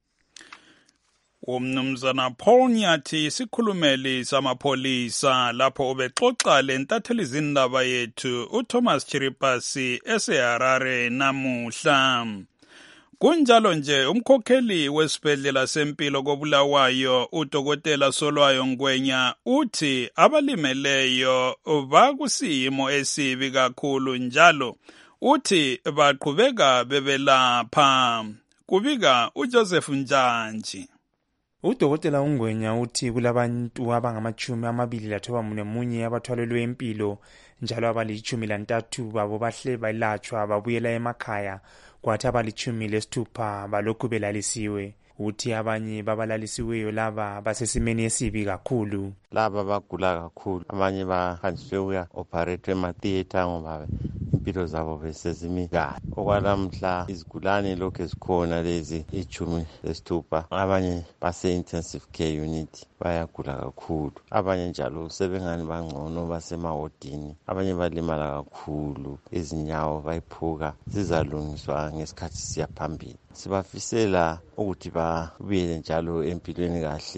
Umnumzana Paul Nyathi isikhulumeli samapholisa lapho ubexoxa lentatheli izindaba yethu uThomas Chiripasi eseHarare namuhla. Kunjalo nje umkhokheli wesibhedlela sempilo koBulawayo uDokotela Solwayo Ngwenya uthi abalimeleyo bakusimo esibi kakhulu njalo uthi baqhubeka bebelapha. Kubika uJoseph Njanji. Udokotela uNgwenya uthi kulabantu abangamachumi amabili lathoba munye abathwalelwe empilo njalo abalichumi lantathu babo bahle bayelatshwa babuyela emakhaya. Kwathi abalichumi lesithupha balokhu belalisiwe. Uthi abanye babalalisiweyo laba basesimeni esibi kakhulu. Laba bagula kakhulu. Abanye bahanjiswe ukuya operate ema-theatre ngoba impilo zabo besezimi kahle. Okwalamhla izigulane lokhu ezikhona lezi ichumi lesithupha. Abanye base-intensive care unit bayagula kakhulu. Abanye njalo sebengani bangcono basemawodini. Abanye balimala kakhulu. Izinyawo bayiphuka zizalungiswa ngesikhathi siya phambili. Sibafisela ukuthi babuyele njalo empilweni kahle.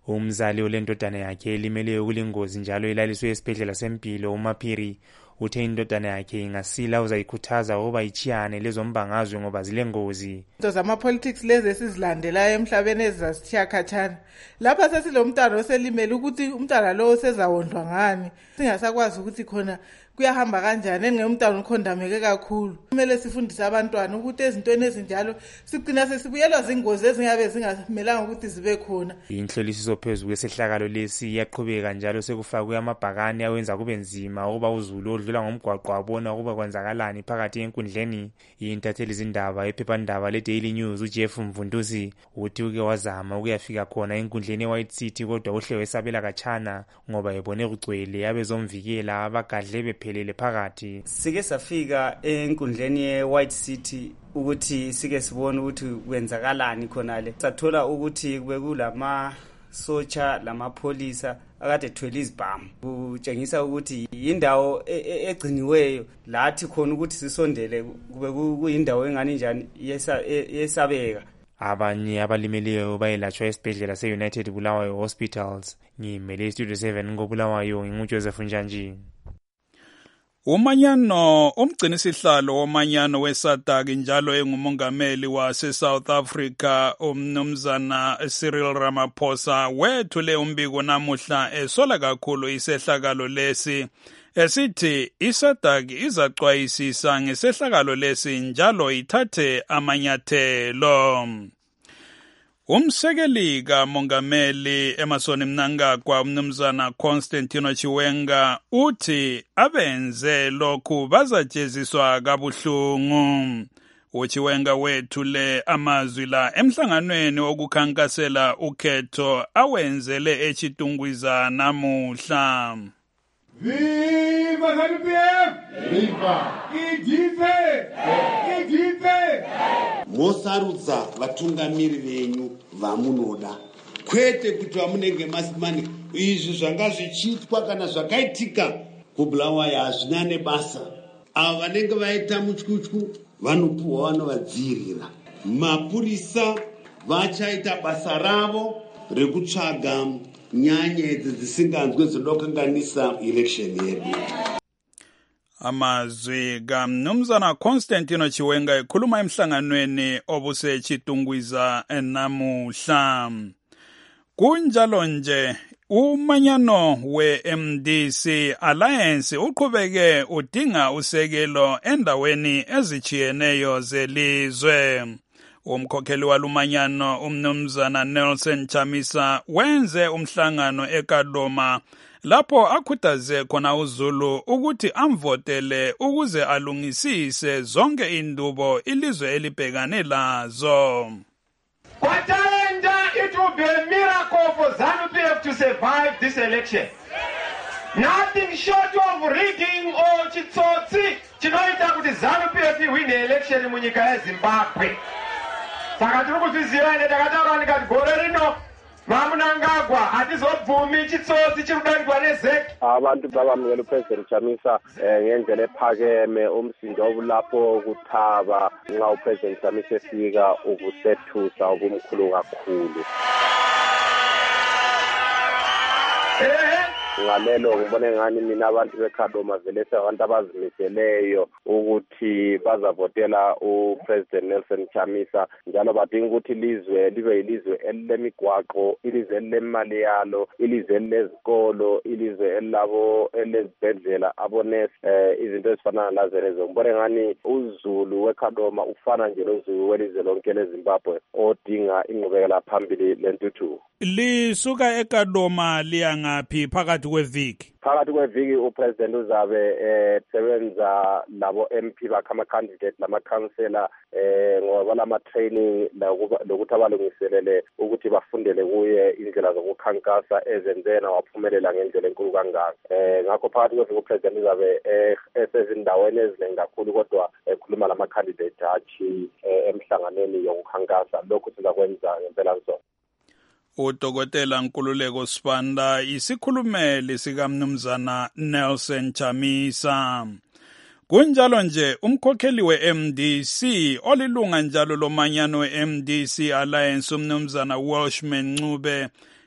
Umzali olendodana yakhe elimeleyo kulingozi njalo ilaliswe esibhedlela sempilo uMaphiri uthe indodana yakhe ingasila uzayikhuthaza ukuba ichiyane lezombangazwe ngoba zilengozi. Into zama-politics lezi esizilandelayo emhlabeni ezazithiya khathana. Lapha sesilomntwana oselimele ukuthi umntwana lo osezawondlwa ngani. Singasakwazi ukuthi khona kuyahamba kanjani engeke umntwana ukhondameke kakhulu. Kumele sifundise abantwana ukuthi ezintweni ezinjalo sigcina sesibuyelwa zingozi ezingabe zingamelanga ukuthi zibe khona. Inhlolisiso phezu kwesehlakalo lesi iyaqhubeka njalo sekufakwe amabhakani awenza kube nzima ukuba uzulu odlula ngomgwaqo abona ukuba kwenzakalani phakathi enkundleni. Intatheli izindaba ephephandaba le-Daily News uJeff Mvundusi uthi uke wazama ukuyafika khona enkundleni e-White City kodwa uhle wesabela kachana ngoba ebone kugcwele abezomvikela abagadle bephelele phakathi. Sike safika enkundleni ye-White City ukuthi sike sibone ukuthi kwenzakalani khonale. Sathola ukuthi kube kulama socha lamapolisa akade ethwele izibhamu. Kutshengisa ukuthi indawo egciniweyo lathi khona ukuthi sisondele kube kuyindawo engani njani yesabeka. Abanye abalimeleyo bayelatshwa esibhedlela se-United Bulawayo Hospitals. Ngimele Studio seven ngoBulawayo nginguJoseph Njanji. Umanyano umgcinisihlalo womanyano weSADC njalo engumongameli wase South Africa umnumzana Cyril Ramaphosa wethule umbiko namuhla esola kakhulu isehlakalo lesi esithi iSADC izacwayisisa ngesehlakalo lesi njalo ithathe amanyathelo. Umsekeli kamongameli Emmerson Mnangagwa umnumzana Constantino Chiwenga uthi abenze lokhu bazajeziswa kabuhlungu. Uchiwenga wethule amazwi la emhlanganweni okukhankasela ukhetho awenzele eChitungwiza namuhla. Viva ZANU-P F! Viva! Idife! Idife! Mosarudza vatungamiri venyu vamunoda. Kwete kuti vamunenge masimani izvi zvanga zvichiitwa kana zvakaitika kuBulawayo hazvina nebasa. Avo vanenge vaita mutyutyu vanopuwa vanovadzirira. Mapurisa vachaita basa ravo rekutsvaga nyanya idzi dzisinganzwe dzinokanganisa election yedu. Amazwi kamnumzana Constantino Chiwenga ekhuluma emhlanganweni obuseChitungwiza namuhla. Kunjalo nje umanyano we-M D C Alliance uqhubeke udinga usekelo endaweni ezichiyeneyo zelizwe. Umkhokheli walumanyano umnumzana Nelson Chamisa wenze umhlangano eKadoma lapho akhuthaze khona uZulu ukuthi amvotele ukuze alungisise zonke indubo ilizwe elibhekane lazo. Kwatalenda, it will be a miracle for ZANU-P F to survive this election. Nothing short of rigging or chitsotsi chinoita kuti ZANU-P F win election munyika yeZimbabwe. Saka tiri kuzviziva ine takataura ndikati gore rino Mnangagwa hatizobvumi chitsotsi chirikudanirwa nezeki. Abantu babamukela uPresident Chamisa ngendlela ephakeme umsindo obulapho kuthaba nxa uPresident Chamisa efika ukusethusa okumkhulu kakhulu. Ngalelo ngibone ngani mina abantu beKadoma vele abantu abazimiseleyo ukuthi bazavotela uPresident Nelson Chamisa njalo badinga ukuthi ilizwe libe ilizwe elilemigwaqo, ilizwe elilemali yalo, ilizwe elezikolo, ilizwe elabo elezibhedlela abonesi izinto ezifana nazo lezo. Ngibone ngani uZulu weKadoma ufana nje noZulu welizwe lonke leZimbabwe odinga ingqubekela phambili lentuthu. Lisuka eKadoma liya ngaphi phakathi kweviki? Phakathi kweviki uPresident uzabe esebenza labo M P bakhe ama-candidate lama-councillor eh ngoba lama training lokuthi abalungiselele ukuthi bafundele kuye indlela zokukhankasa ezenzena waphumelela ngendlela enkulu kangaka. Eh ngakho phakathi kweviki uPresident uzabe esezindaweni eziningi kakhulu kodwa ekhuluma lama-candidate athi emhlanganweni yokukhankasa. Lokhu sizakwenza ngempela nso. Udokotela Nkululeko Sibanda isikhulumeli sikamnumzana Nelson Chamisa. Kunjalo nje umkhokheli we-M D C olilunga njalo lomanyano we-M D C Alliance umnumzana Welshman Ncube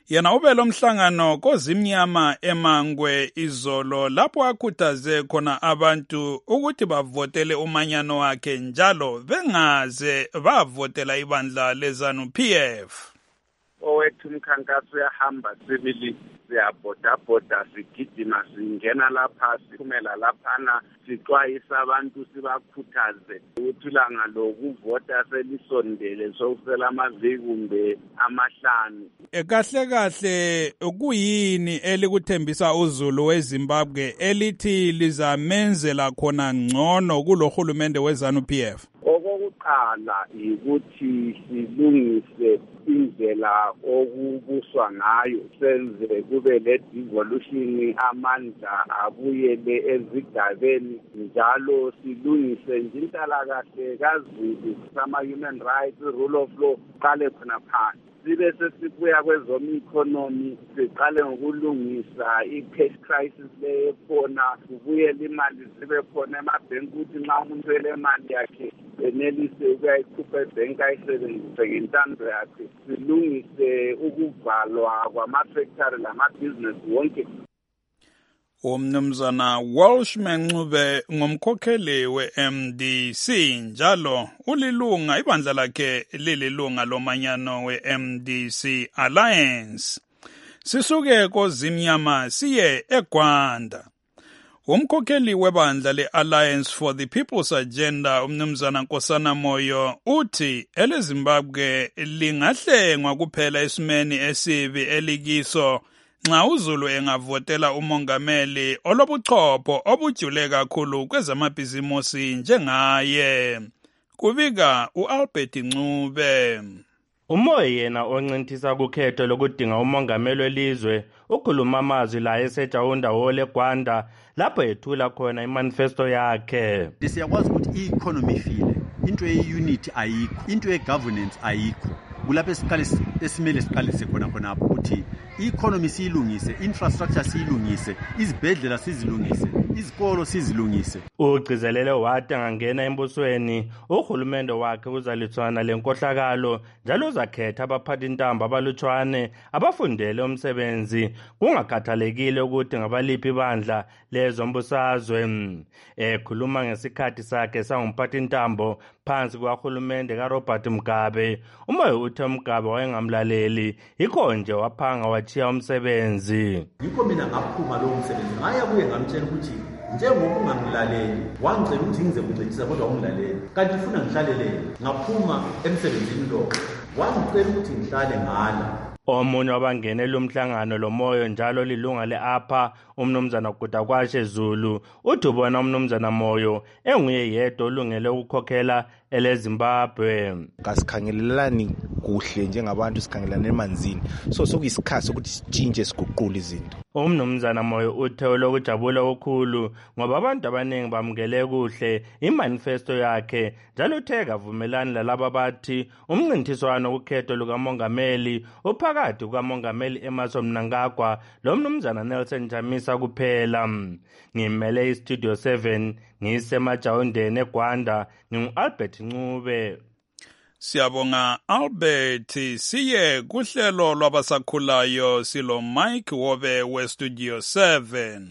Yena ube lo mhlangano kozimnyama eMangwe izolo lapho akhuthaze khona abantu ukuthi bavotele umanyano wakhe njalo bengaze bavotela ibandla leZANU-P F. Owethu umkhankaso uyahamba sibili siyabhodabhoda sigijima singena lapha siphumela laphana sixwayisa abantu sibakhuthaze ukuthi ilanga lokuvota selisondele sokusela amaviki kumbe amahlanu. Kahle kahle kuyini elikuthembisa uZulu weZimbabwe elithi lizamenzela khona ngcono kulohulumende weZANU-P F? Okokuqala ukuthi silungise indlela okubuswa ngayo senze kube le devolution amandla abuyele ezigabeni njalo silungise nje inhlalakahle kaZulu sama human rights rule of law qale khona phansi sibe sesibuya kwezomi economy siqale ngokulungisa i-cash crisis lekhona kubuyele imali zibe khona emabhenki ukuthi nxa umuntu ele imali yakhe benelise ukuyikhupha ebhenki ayisebenzise ngentando yakhe silungise ukuvalwa kwama-factory lama-business wonke. Umnumzana Walsh Mncube ngumkhokheli we-M D C njalo ulilunga ibandla lakhe lililunga lomanyano we-M D C Alliance. Sisuke kozimnyama siye eGwanda. Umkhokheli webandla le-Alliance for the People's Agenda umnumzana Nkosana Moyo uthi eleZimbabwe lingahlengwa kuphela esimeni esibi elikiso nxa uZulu engavotela umongameli olobuchopho obujule kakhulu kwezamabhizimusi njengaye. Kubika uAlbert Ncube. Umoya yena oncintisa kukhetho lokudinga umongameli welizwe ukhuluma amazwi la eseJaunda wole Gwanda lapho ethula khona imanifesto yakhe. Siyakwazi ukuthi i-economy ifile, into ye-unity ayikho, into ye-governance ayikho. Kulapho esiqale esimele siqalise khona khonapho ukuthi i-economy siyilungise, infrastructure siyilungise, izibhedlela sizilungise, izikolo sizilungise. Ugcizelele wathi angangena embusweni uhulumende wakhe uzalithwana lenkohlakalo njalo uzakhetha abaphathi intambo abalutshwane abafundele umsebenzi kungakhathalekile ukuthi ngabaliphi ibandla lezombusazwe. Ekhuluma ngesikhathi sakhe sangumphathi intambo phansi kwahulumende kaRobert Mugabe, umoya uthe Mugabe wayengamlaleli yikho nje waphanga wachiya umsebenzi. Yikho mina ngaphuma lo umsebenzi ngaya kuye ngamtshela ukuthi njengoba ungamlaleli wangicela ukuthi ngize kuncedisa kodwa ungilaleli kanti ufuna ngihlalelele ngaphuma emsebenzini lo wangicela ukuthi ngihlale ngala. Omunye wabangenela umhlangano lomoyo njalo lilunga le-apha umnumzana Gutakwashe Zulu uthi ubona umnumzana Moyo enguye yedwa olungele ukukhokhela eleZimbabwe. Kasikhangelelani kuhle njengabantu sikhangelane emanzini so sokuyisikhathi sokuthi sitshintshe siguqule izinto. Umnumzana Moyo uthe lokujabula okukhulu ngoba abantu abaningi bamukele kuhle imanifesto yakhe njalo uthe kavumelani lalabo bathi umncintiswano wokhetho lukamongameli uphakathi kukamongameli Emmerson Mnangagwa lo mnumzana Nelson Chamisa kuphela. Ngimele iStudio seven ngisemaJaundeni eGwanda ngingu-Albert Ncube. Siyabonga Albert. Siye kuhlelo lwabasakhulayo silo Mike Wobe weStudio seven.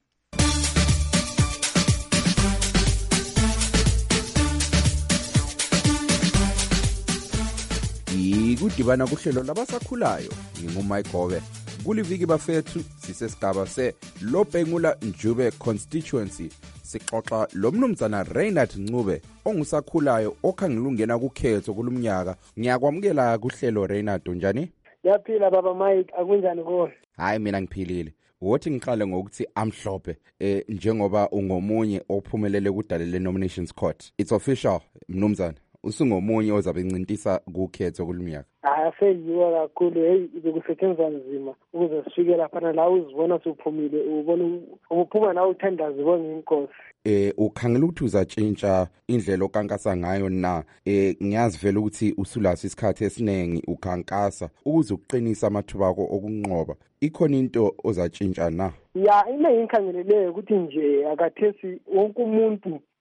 Ikudibana kuhlelo labasakhulayo ngingumike Wobe. Kuliviki bafethu sisesigaba se Lobhengula Njube constituency sixoxa lomnumzana Reinhard Ncube ongusakhulayo okhangilungena kukhetho kulumnyaka. Ngiyakwamukela kuhlelo Reinhard, njani? Yaphila baba Mike, akunjani kuwe? Hayi mina ngiphilile. Wothi ngiqale ngokuthi amhlophe eh njengoba ungomunye ophumelele kudalele nominations court. It's official mnumzana. Usungomunye ozabe incintisa kukhetho kulumnyaka. Aseyiwa kakhulu, hey bekusetshenzwa nzima ukuze sifike lapha la uzibona sophumile ubona ubuphuma na uthanda zibona inkosi. Eh ukhangela ukuthi uzatshintsha indlela okankasa ngayo na eh ngiyazi vele ukuthi usulasa isikhathi esinengi ukhankasa ukuze uqinisa amathuba akho okunqoba. Ikhona into ozatshintsha na? Ya ine ingikhangeleleyo ukuthi nje akathesi wonke umuntu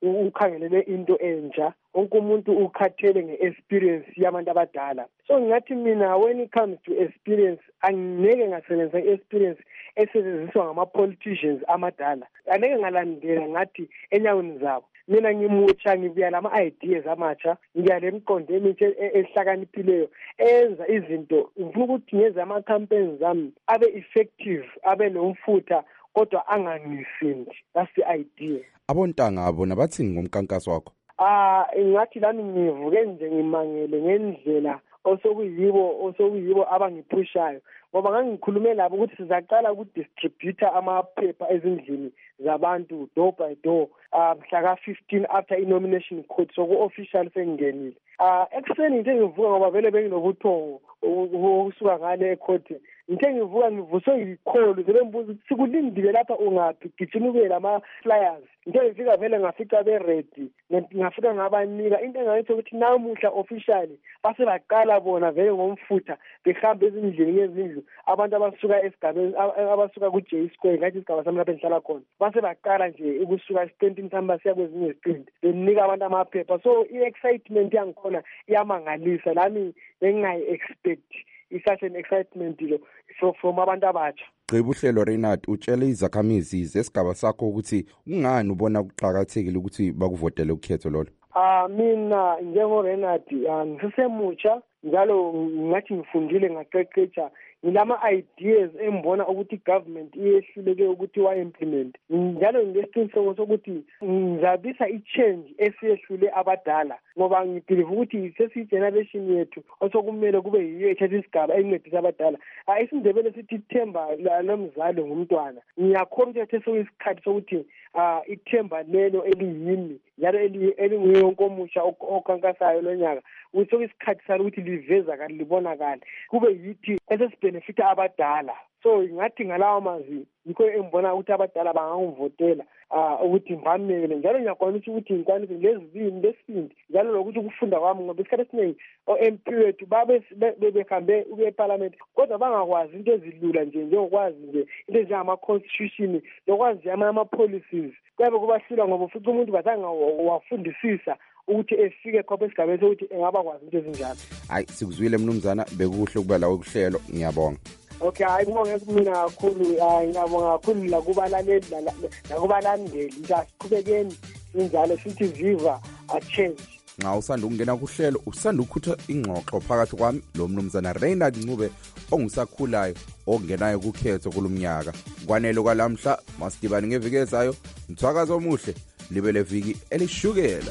ukhangelele into entsha, wonke umuntu ukhathele nge-experience yabantu abadala. So ngathi mina when it comes to experience, angeke ngasebenzisa i-experience esetshenziswa ngama-politicians amadala, angeke ngalandela ngathi enyaweni zabo. Mina ngimutsha, ngibuya lama-ideas amatsha, ngiyale miqondo emitsha ehlakaniphileyo enza izinto. Ngifuna ukuthi ngenze ama-campaigns zami abe effective, abe nomfutha, kodwa anganisindi. That's the idea. Abontanga bona bathini ngomkankaso wakho? Ah, ngathi lami ngivuke nje ngimangele ngendlela osokuyibo osokuyibo abangiphushayo, ngoba ngangikhulume labo ukuthi sizaqala ukudistributor amaphepha ezindlini zabantu door by door mhla ka fifteen after i-nomination code, so ku-official sengingenile. Ah, ekuseni nje ngivuka ngoba vele benginobuthongo ukusuka ngale ekhoti. Ngithe ngivuka ngivuswe yikholo, sebembuza ukuthi sikulindile lapha ungaphi, gijima ubuye lama-flyers. Ngithe ngifika vele ngafika be-ready, ngafika ngabanika into engayithi ukuthi namuhla officially base baqala bona vele ngomfutha behambe ezindlini ngezindlu, abantu abasuka esigabeni abasuka ku-J Square, ngathi isigaba sami lapho engihlala khona, base baqala nje ukusuka esitentini sami basiya kwezinye izitindi benika abantu amaphepha. So i-excitement yangikhona iyamangalisa, lami bengingayi-expect such an excitement lo from abantu abatsha. Gqiba uhlelo Reinhard, utshele izakhamizi zesigaba sakho ukuthi ungani ubona kuqhakathekile ukuthi bakuvotele ukhetho lolo. Ah, mina njengo Reinhard ngisemutsha, njalo ngathi ngifundile ngaqeqetsha, ngilama ideas embona ukuthi government iyehluleke ukuthi wa implement, njalo ngilesiqiniseko sokuthi ngizabisa i-change esiyehlule abadala, ngoba ngibelieve ukuthi sesi generation yethu osokumele kube yiyo ethatha isigaba encedisa abadala. Isindebele sithi ithemba lomzali ngumntwana. Ngiyakhona ukuthi seyisikhathi sokuthi ithemba lelo eliyimi njalo elinguye wonke omusha okhankasayo lonyaka, ukuthi isikhathi salo ukuthi liveza kanti libonakala kube yithi esesibhenefita abadala. So ngathi ngalawa mazwi yikho engibona ukuthi abadala bangangivotela ukuthi ngibamele, njalo ngiyakwanisa ukuthi ngikwanise lezibini lesindi, njalo lokuthi ukufunda kwami, ngoba isikhathi esiningi o-M P wethu babe behambe ukuya eParliament kodwa bangakwazi into ezilula nje njengokwazi nje into njengama-constitution lokwazi ama-policies. Kuyabe kubahlula ngoba ufica umuntu bazange wafundisisa ukuthi efike khopha esigabeni sokuthi engaba kwazi into ezinjalo. Hayi, sikuzwile mnumzana, bekuhle ukuba lawo kuhlelo, ngiyabonga. Okay, hayi kubonge kumina kakhulu, ngiyabonga kakhulu lakubalaleli nakubalandeli, asiqhubekeni injalo sithi viva a change. Nxa usanda ukungena kuhlelo usanda ukukhutha ingxoxo phakathi kwami lo mnumzana Reinhard Ncube ongusakhulayo ongenayo kukhetho kulumnyaka. Kwanele kwalamhla, masidibane ngeviki ezayo. Mthwakazo omuhle, libe leviki elishukela.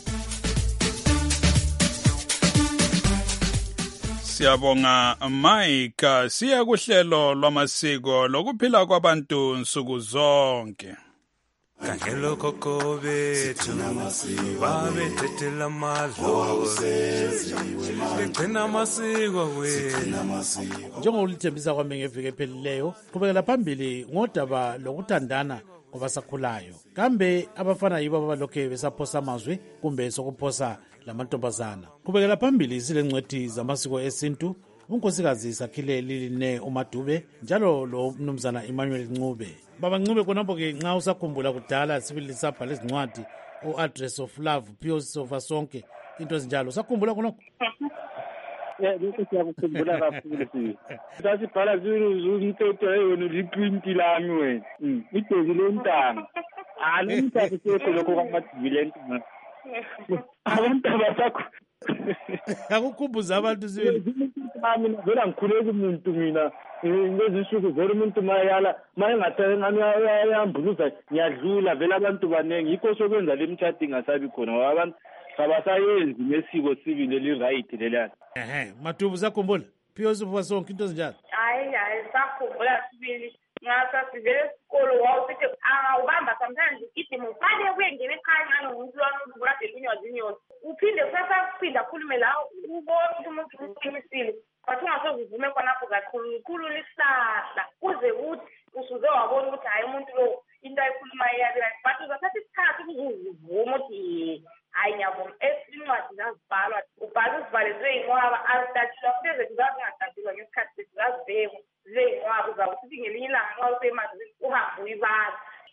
Siyabonga Mike, siya kuhlelo lwamasiko lokuphila kwabantu nsuku zonke. Kangelo koko bethu babethethela amadlozi begcina amasiko wethu. Njengolithembisa kwami ngeviki ephelileyo, qhubekela phambili ngodaba lokuthandana kwabasakhulayo. Kambe abafana yibo abalokhe besaphosa amazwi kumbe sokuphosa lamantombazana. Qhubekela phambili silengcwethi zamasiko esintu, unkosikazi Sakhile Liline uMadube njalo lo mnumzana Emmanuel Ncube. Baba Ncube, konapho ke nxa usakhumbula kudala sibili sabhala izincwadi o-Address of Love, Pios of Sonke, into ezinjalo, usakhumbula konapho? Yeah, lokho siyakukhumbula kakhulu siyo. Sasibhala zumthetho eyona liqinti lami wena. Idezi lontanga. Ah, lo mthetho sekho lokho kwamadibile ntanga. Abantu abasakho akukhumbuza abantu sibe mina vela ngikhuleka umuntu mina ngezinsuku vele umuntu mayala mayengathengani ayambuluza ngiyadlula vele abantu banengi yikho sokwenza lemtshati ingasabi khona ngoba abantu abasayenzi nesiko sibili li-right lelana. Ehe, Madubu sakhumbula Pios of Sonke into ezinjalo? Hayi hayi sakhumbula sibili ngasa sivele esikolo wawusithi angawubamba sometimes ithi mufane kuyengena ekhaya ngomuntu wami kade linyozi inyozi uphinde usasaphinda khulume la ubona umuntu uqinisile bathi ungasozivume khonapho kakhulu khulu lisahla kuze kuthi usuze wabona ukuthi hayi umuntu lo into ayikhuluma iyabe but uzathatha isikhathi ukuzivuma ukuthi hayi ngiyabona esincwadi zazibhalwa ubhala uzibhalezwe inqwaba azidatshulwa futhi ezezingadatshulwa ngesikhathi zazibekwa zeyinqwaba uzawuthi ngelinye ilanga nxa usemanzini uhambe uyibala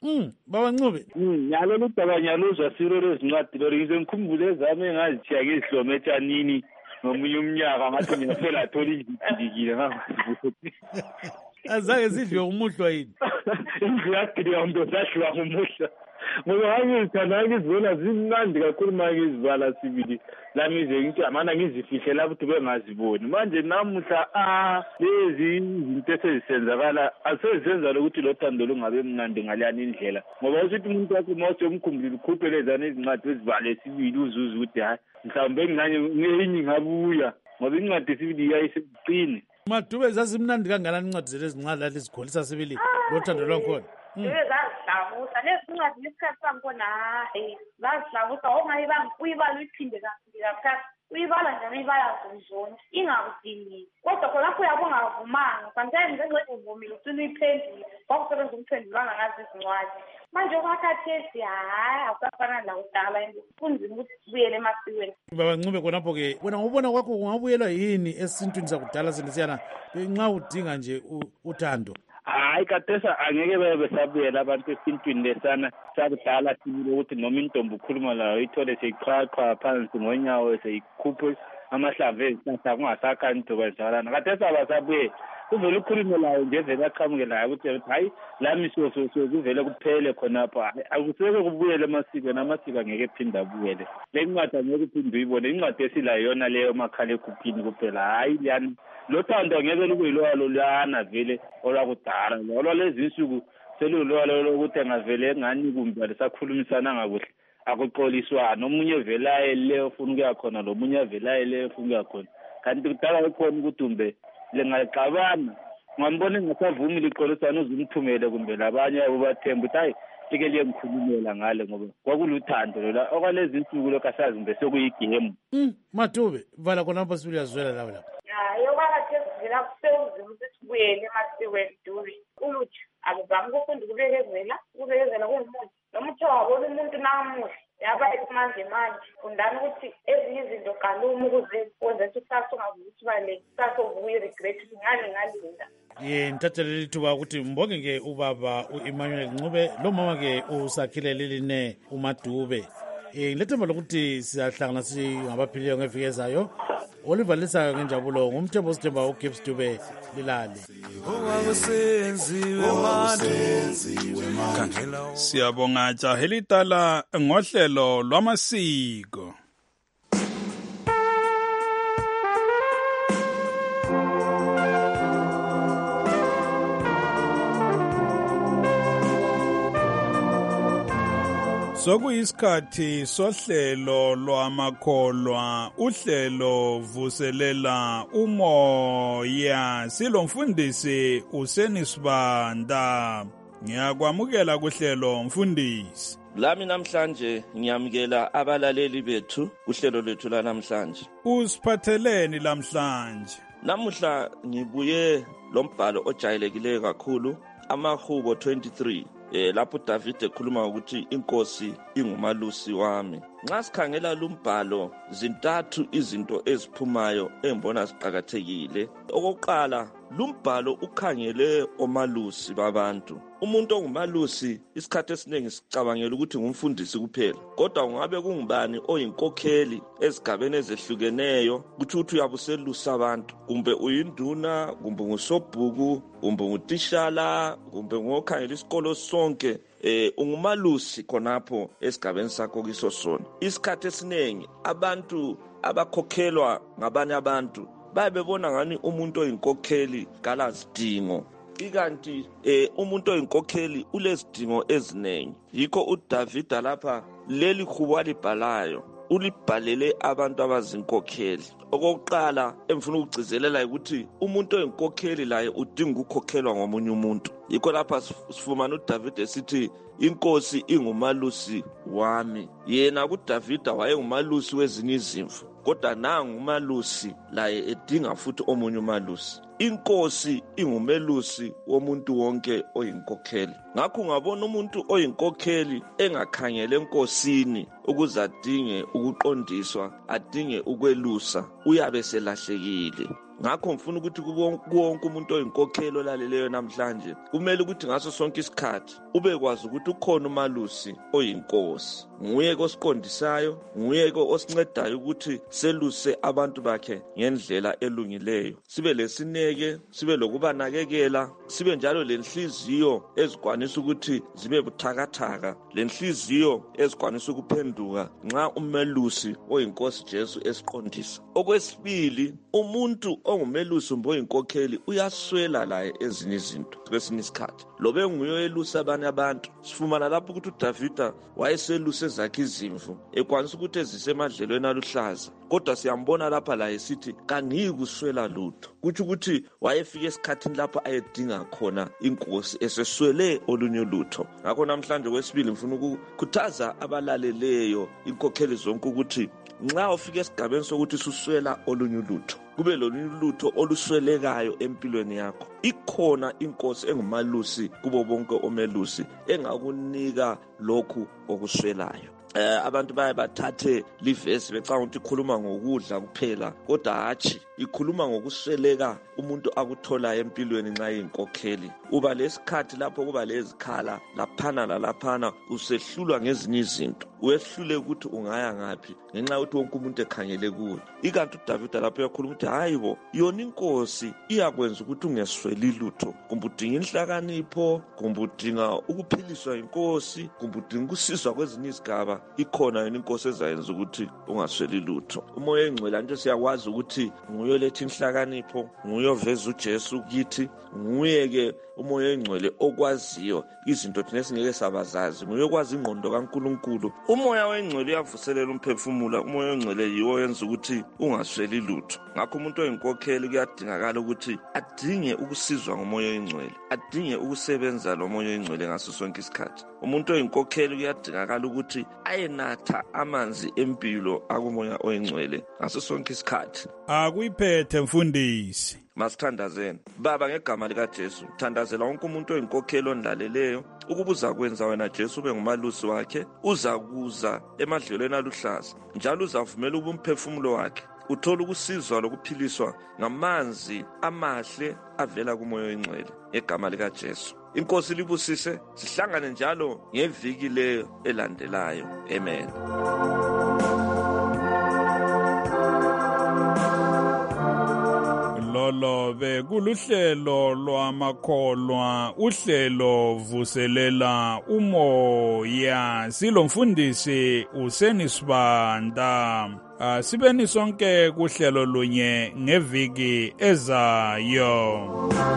Mm, baba Ncube. Mm, nyalo ludaba nyaluzwa siro lezincwadi lori ngize ngikhumbule ezami engazithiya ke ihlome etshanini ngomunye umnyaka ngathi ngiyaphela thola idikile ngakwazi. Azange sidliwe umuhlwa yini? Indlu yadiliwa muntu sadliwa ngumuhlwa. Ngoba ngizithanda ngizibona zimnandi kakhulu manje ngizibala sibili. Lami nje ngithi amana ngizifihle lapho ukuthi bengaziboni. Manje namuhla ah lezi izinto esezisenzakala asezenza ukuthi lo thando lungabe mnandi ngaliyani indlela. Ngoba usithi umuntu wakhe mawuse umkhumbule ukhuphe lezana izincwadi ezibale sibili uzuzu ukuthi hayi mhlawumbe nganye ngenye ngabuya. Ngoba incwadi esibili iyayiseqine. Madube zazimnandi kanganani incwadi zelezincwadi la lizikholisa sibili lo thando lwakhona. Zazihlabusa lezincwadi lesikhathi sangikhona hayi zazihlabusa ongayibanga uyibala uyiphinde kabili kathathu uyibala njalo uyibala zonke ingakudingi kodwa khona lapho yabo ungavumanga sometimes ngengcwadi uvumile ucina uyiphendile kwakusebenza umphendulanga ngazi izincwadi manje kwakhathesi hayi akusafana la kudala and kunzima ukuthi sibuyele emasikweni. Baba Ncube khonapho ke wena ngobona kwakho kungabuyelwa yini esintwini sakudala sinisiyana nxa udinga nje uthando? Hayi kathesa angeke bebe sabuyela abantu esintwini lesana sakudala sibile ukuthi noma intombi ukhuluma layo ithole seyiqhaqha phansi ngonyawo seyikhuphe amahlamvu ezihlahla kungasakhanto kwenzakalana. Kathesa abasabuye kuvele ukhulume layo nje vele aqhamuke layo ukuthi hayi lami so so kuvele kuphele khonapho akuseke kubuyele amasiko namasiko angeke ephinda abuyele. Le incwadi angeke uphinde uyibone incwadi esilayo yona leyo makhala ekhuphini kuphela hayi liyani lo thando ngeke lukuyilwa lolana vele olwakudala lo lezi insuku selulwa lokuthi angavele engani kumbe alisakhulumisana ngakuhle akuxoliswana omunye velaye leyo ufuna ukuya khona lo munye velaye leyo ufuna ukuya khona kanti kudala ikhona ukuthi umbe lengaxabana ngambona ngasavumi liqolisana uzumthumele kumbe labanye abathemba ukuthi hayi ike liye ngikhulumela ngale ngoba kwakuluthando lola okwalezi insuku lokasazi mbe sekuyigame. Mm, Madube vala khonapho sibili yazwela lawo lapha. Hayi okwakhathesivela kusewuzima ukuthi sibuyele emasikweni Dube ulutsha akuzami ukufunda ukubekezela ukubekezela kungumuthi noma uthe wabona umuntu namuhle yaba esimanje manje fundani ukuthi ezinye izinto galuma ukuze wenze ukuthi kusasa ungazi ukuthi bale kusasa uvuye regret ukuthi ngale ngalinda. Ye ngithathelele ithuba ukuthi mbonge ke ubaba uEmmanuel Ncube lo mama ke usakhile liline uMadube. Eh ngilethemba lokuthi siyahlangana singabaphilileyo ngeviki ezayo. Oliver Lisayo ngenjabulo ngumthembo sithemba uGibbs Dube lilale. Siyabonga Jahelitala ngohlelo lwamasiko. Sokuyisikhathi sohlelo lwamakholwa uhlelo vuselela umoya silomfundisi uSenisibanda. Ngiyakwamukela kuhlelo mfundisi. Lami namhlanje ngiyamukela abalaleli bethu kuhlelo lethu la namhlanje. Usiphatheleni namhlanje? Namuhla ngibuye lombhalo ojayelekileyo kakhulu amahubo twenty-three. Eh lapho David ekhuluma ukuthi inkosi ingumalusi wami. Nxa sikhangela lumbhalo zintathu izinto eziphumayo embona siqhakathekile. Okokuqala lumbhalo ukhangele omalusi babantu. Umuntu ongumalusi isikhathi esiningi sicabangela ukuthi ngumfundisi kuphela. Kodwa ungabe kungubani oyinkokheli ezigabeni ezehlukeneyo kuthi uthi uyabuselusa abantu kumbe uyinduna kumbe ngusobhuku kumbe ngutishala kumbe ngokhangela isikolo sonke eh ungumalusi khonapho esigabeni sakho kiso sona. Isikhathi esiningi abantu abakhokhelwa ngabanye abantu bayebona ngani umuntu oyinkokheli kalazidingo. Ikanti eh umuntu oyinkokheli ulezidingo eziningi. Yikho uDavid lapha leli hubo alibhalayo ulibhalele abantu abazinkokheli. Okokuqala emfuna ukugcizelela ukuthi umuntu oyinkokheli laye udinga ukukhokhelwa ngomunye umuntu. Yikho lapha sifumana uDavid esithi inkosi ingumalusi wami. Yena kuDavid wayengumalusi wezinye izimvu kodwa nangu umalusi laye idinga futhi omunye umalusi. Inkosi ingumelusi womuntu wonke oyinkokheli. Ngakho ungabona umuntu oyinkokheli engakhangele enkosini ukuze adinge ukuqondiswa, adinge ukwelusa, uyabe selahlekile. Ngakho ngifuna ukuthi kuwonke umuntu oyinkokhelo laleleyo namhlanje kumele ukuthi ngaso sonke isikhathi ubekwazi ukuthi ukhona umalusi oyinkosi. Nguye osiqondisayo, nguye osincedayo ukuthi seluse abantu bakhe ngendlela elungileyo. Sibe lesineke, sibe lokubanakekela, sibe njalo lenhliziyo ezikwanisa ukuthi zibe buthakathaka, lenhliziyo ezikwanisa ukuphenduka nxa umelusi oyinkosi Jesu esiqondisa. Okwesibili, umuntu ongumelusi oyinkokheli uyaswela laye ezinye izinto kwesinye isikhathi. Lobe nguye elusa abanye abantu. Sifumana lapho ukuthi uDavida wayeseluse zakhe izimvu ekwanisa ukuthi ezisemadlelweni aluhlaza, kodwa siyambona lapha la esithi kangiyikuswela lutho. Kuthi ukuthi wayefika esikhathini lapho ayedinga khona inkosi eseswele olunye lutho. Ngakho namhlanje kwesibili ngifuna ukukhuthaza abalaleleyo inkokheli zonke ukuthi nxa ufika esigabeni sokuthi suswela olunye lutho, kube lolunye lutho oluswelekayo empilweni yakho, ikhona inkosi engumalusi kubo bonke omelusi engakunika lokhu okuswelayo. Eh abantu baye bathathe livesi becanga ukuthi ikhuluma ngokudla kuphela, kodwa hathi ikhuluma ngokusweleka umuntu akuthola empilweni nxa yinkokheli. Uba lesikhathi lapho kuba lezikhala laphana lalaphana, usehlulwa ngezinye izinto, uyehlule ukuthi ungaya ngaphi ngenxa ukuthi wonke umuntu ekhangele kuwe. Ikanti uDavida lapho yakhuluma ukuthi hayibo, yona inkosi iyakwenza ukuthi ungesweli lutho, kumbe udinga inhlakanipho, kumbe udinga ukuphiliswa inkosi, kumbe udinga ukusizwa kwezinye izigaba, ikhona yona inkosi ezayenza ukuthi ungasweli lutho. Umoya engcwele nje siyakwazi ukuthi nguye letha inhlakanipho, nguye oveza uJesu kithi, nguye ke umoya engcwele okwaziyo izinto thina singeke sabazazi, nguye okwazi ingqondo kaNkulunkulu. Umoya wengcwele uyavuselela umphefumulo, umoya engcwele yiwo oyenza ukuthi ungasweli lutho. Ngakho umuntu oyinkokheli kuyadingakala ukuthi adinge ukusizwa ngomoya engcwele, adinge ukusebenza lo moya engcwele ngaso sonke isikhathi. Umuntu oyinkokheli kuyadingakala ukuthi ayenatha amanzi empilo akumoya oyingcwele ngaso sonke isikhathi. Akuyiphethe mfundisi. Masithandazeni. Baba, ngegama lika Jesu, thandazela wonke umuntu oyinkokheli ondlaleleyo ukubuza kwenza wena Jesu ube ngumalusi wakhe, uza kuza emadlelweni aluhlaza, njalo uzavumela ubumphefumulo wakhe uthola ukusizwa lokuphiliswa ngamanzi amahle avela kumoya oyingcwele ngegama lika Jesu. Inkosi libusise, sihlangane njalo ngeviki leyo elandelayo. Amen. Lolo be kuluhlelo lwamakholwa, uhlelo vuselela umoya. Silomfundisi uSenisibanda. Uh, sibeni sonke kuhlelo lunye ngeviki ezayo.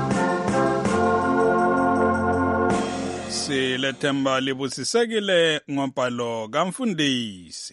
Silethemba libusisekile ngombhalo kamfundisi.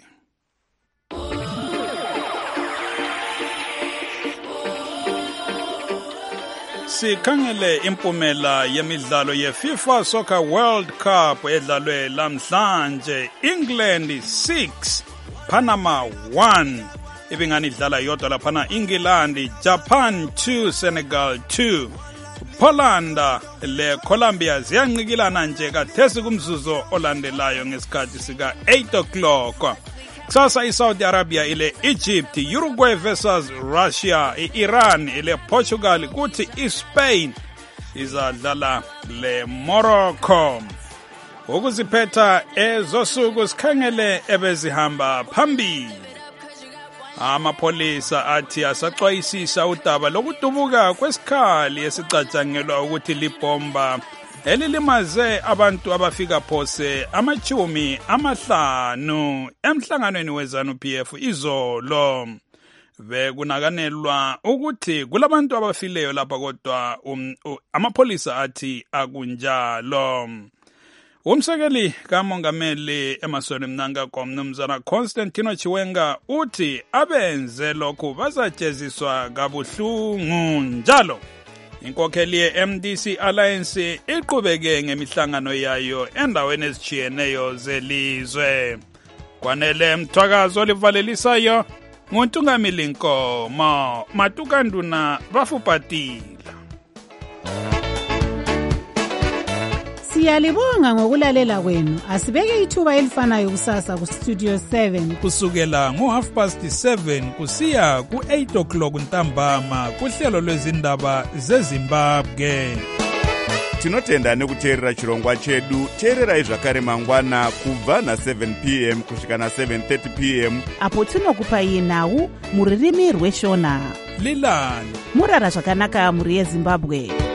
Sikhangele impumela yemidlalo yeFIFA Soccer World Cup edlalwe lamhlanje. England six, Panama one. Ibingani idlala yodwa laphana England, Japan two, Senegal two. Poland le Colombia ziyancikilana nje kathesi kumzuzu olandelayo ngesikhathi sika eight o'clock. Kusasa iSaudi Arabia ile Egypt, Uruguay versus Russia, Iran ile Portugal, kuthi iSpain izadlala le Morocco. Ukuziphetha ezosuku sikhangele ebezihamba phambili. Amapolisa athi asaxwayisisa udaba lokudubuka kwesikhali esicatshangelwa ukuthi libomba elilimaze abantu abafika phose amachumi amahlanu emhlanganweni weZanu-P F izolo. Bekunakanelwa ukuthi kulabantu abafileyo lapha, kodwa um, um, amapolisa athi akunjalo. Umsekeli kamongameli emasweni mnanga kwa mnumzana Constantino Chiwenga uthi abenze lokhu bazajeziswa kabuhlungu njalo. Inkokheli ye-M D C Alliance iqhubeke ngemihlangano yayo endaweni ezitshiyeneyo zelizwe. Kwanele Mthwakazi olivalelisayo, ngontungamili Nkomo, Matukanduna Bafupatila. Siyalibonga ngokulalela kwenu. Asibeke ithuba elifanayo kusasa ku Studio seven kusukela ngo half past seven kusiya ku eight o'clock ntambama kuhlelo lwezindaba zeZimbabwe. Tinotenda nekuteerera chirongwa chedu. Teererai zvakare mangwana kubva na seven p m kusvika na seven thirty p m apo tinokupai nhau muririmi rweshona. Lilani murara zvakanaka muri yeZimbabwe.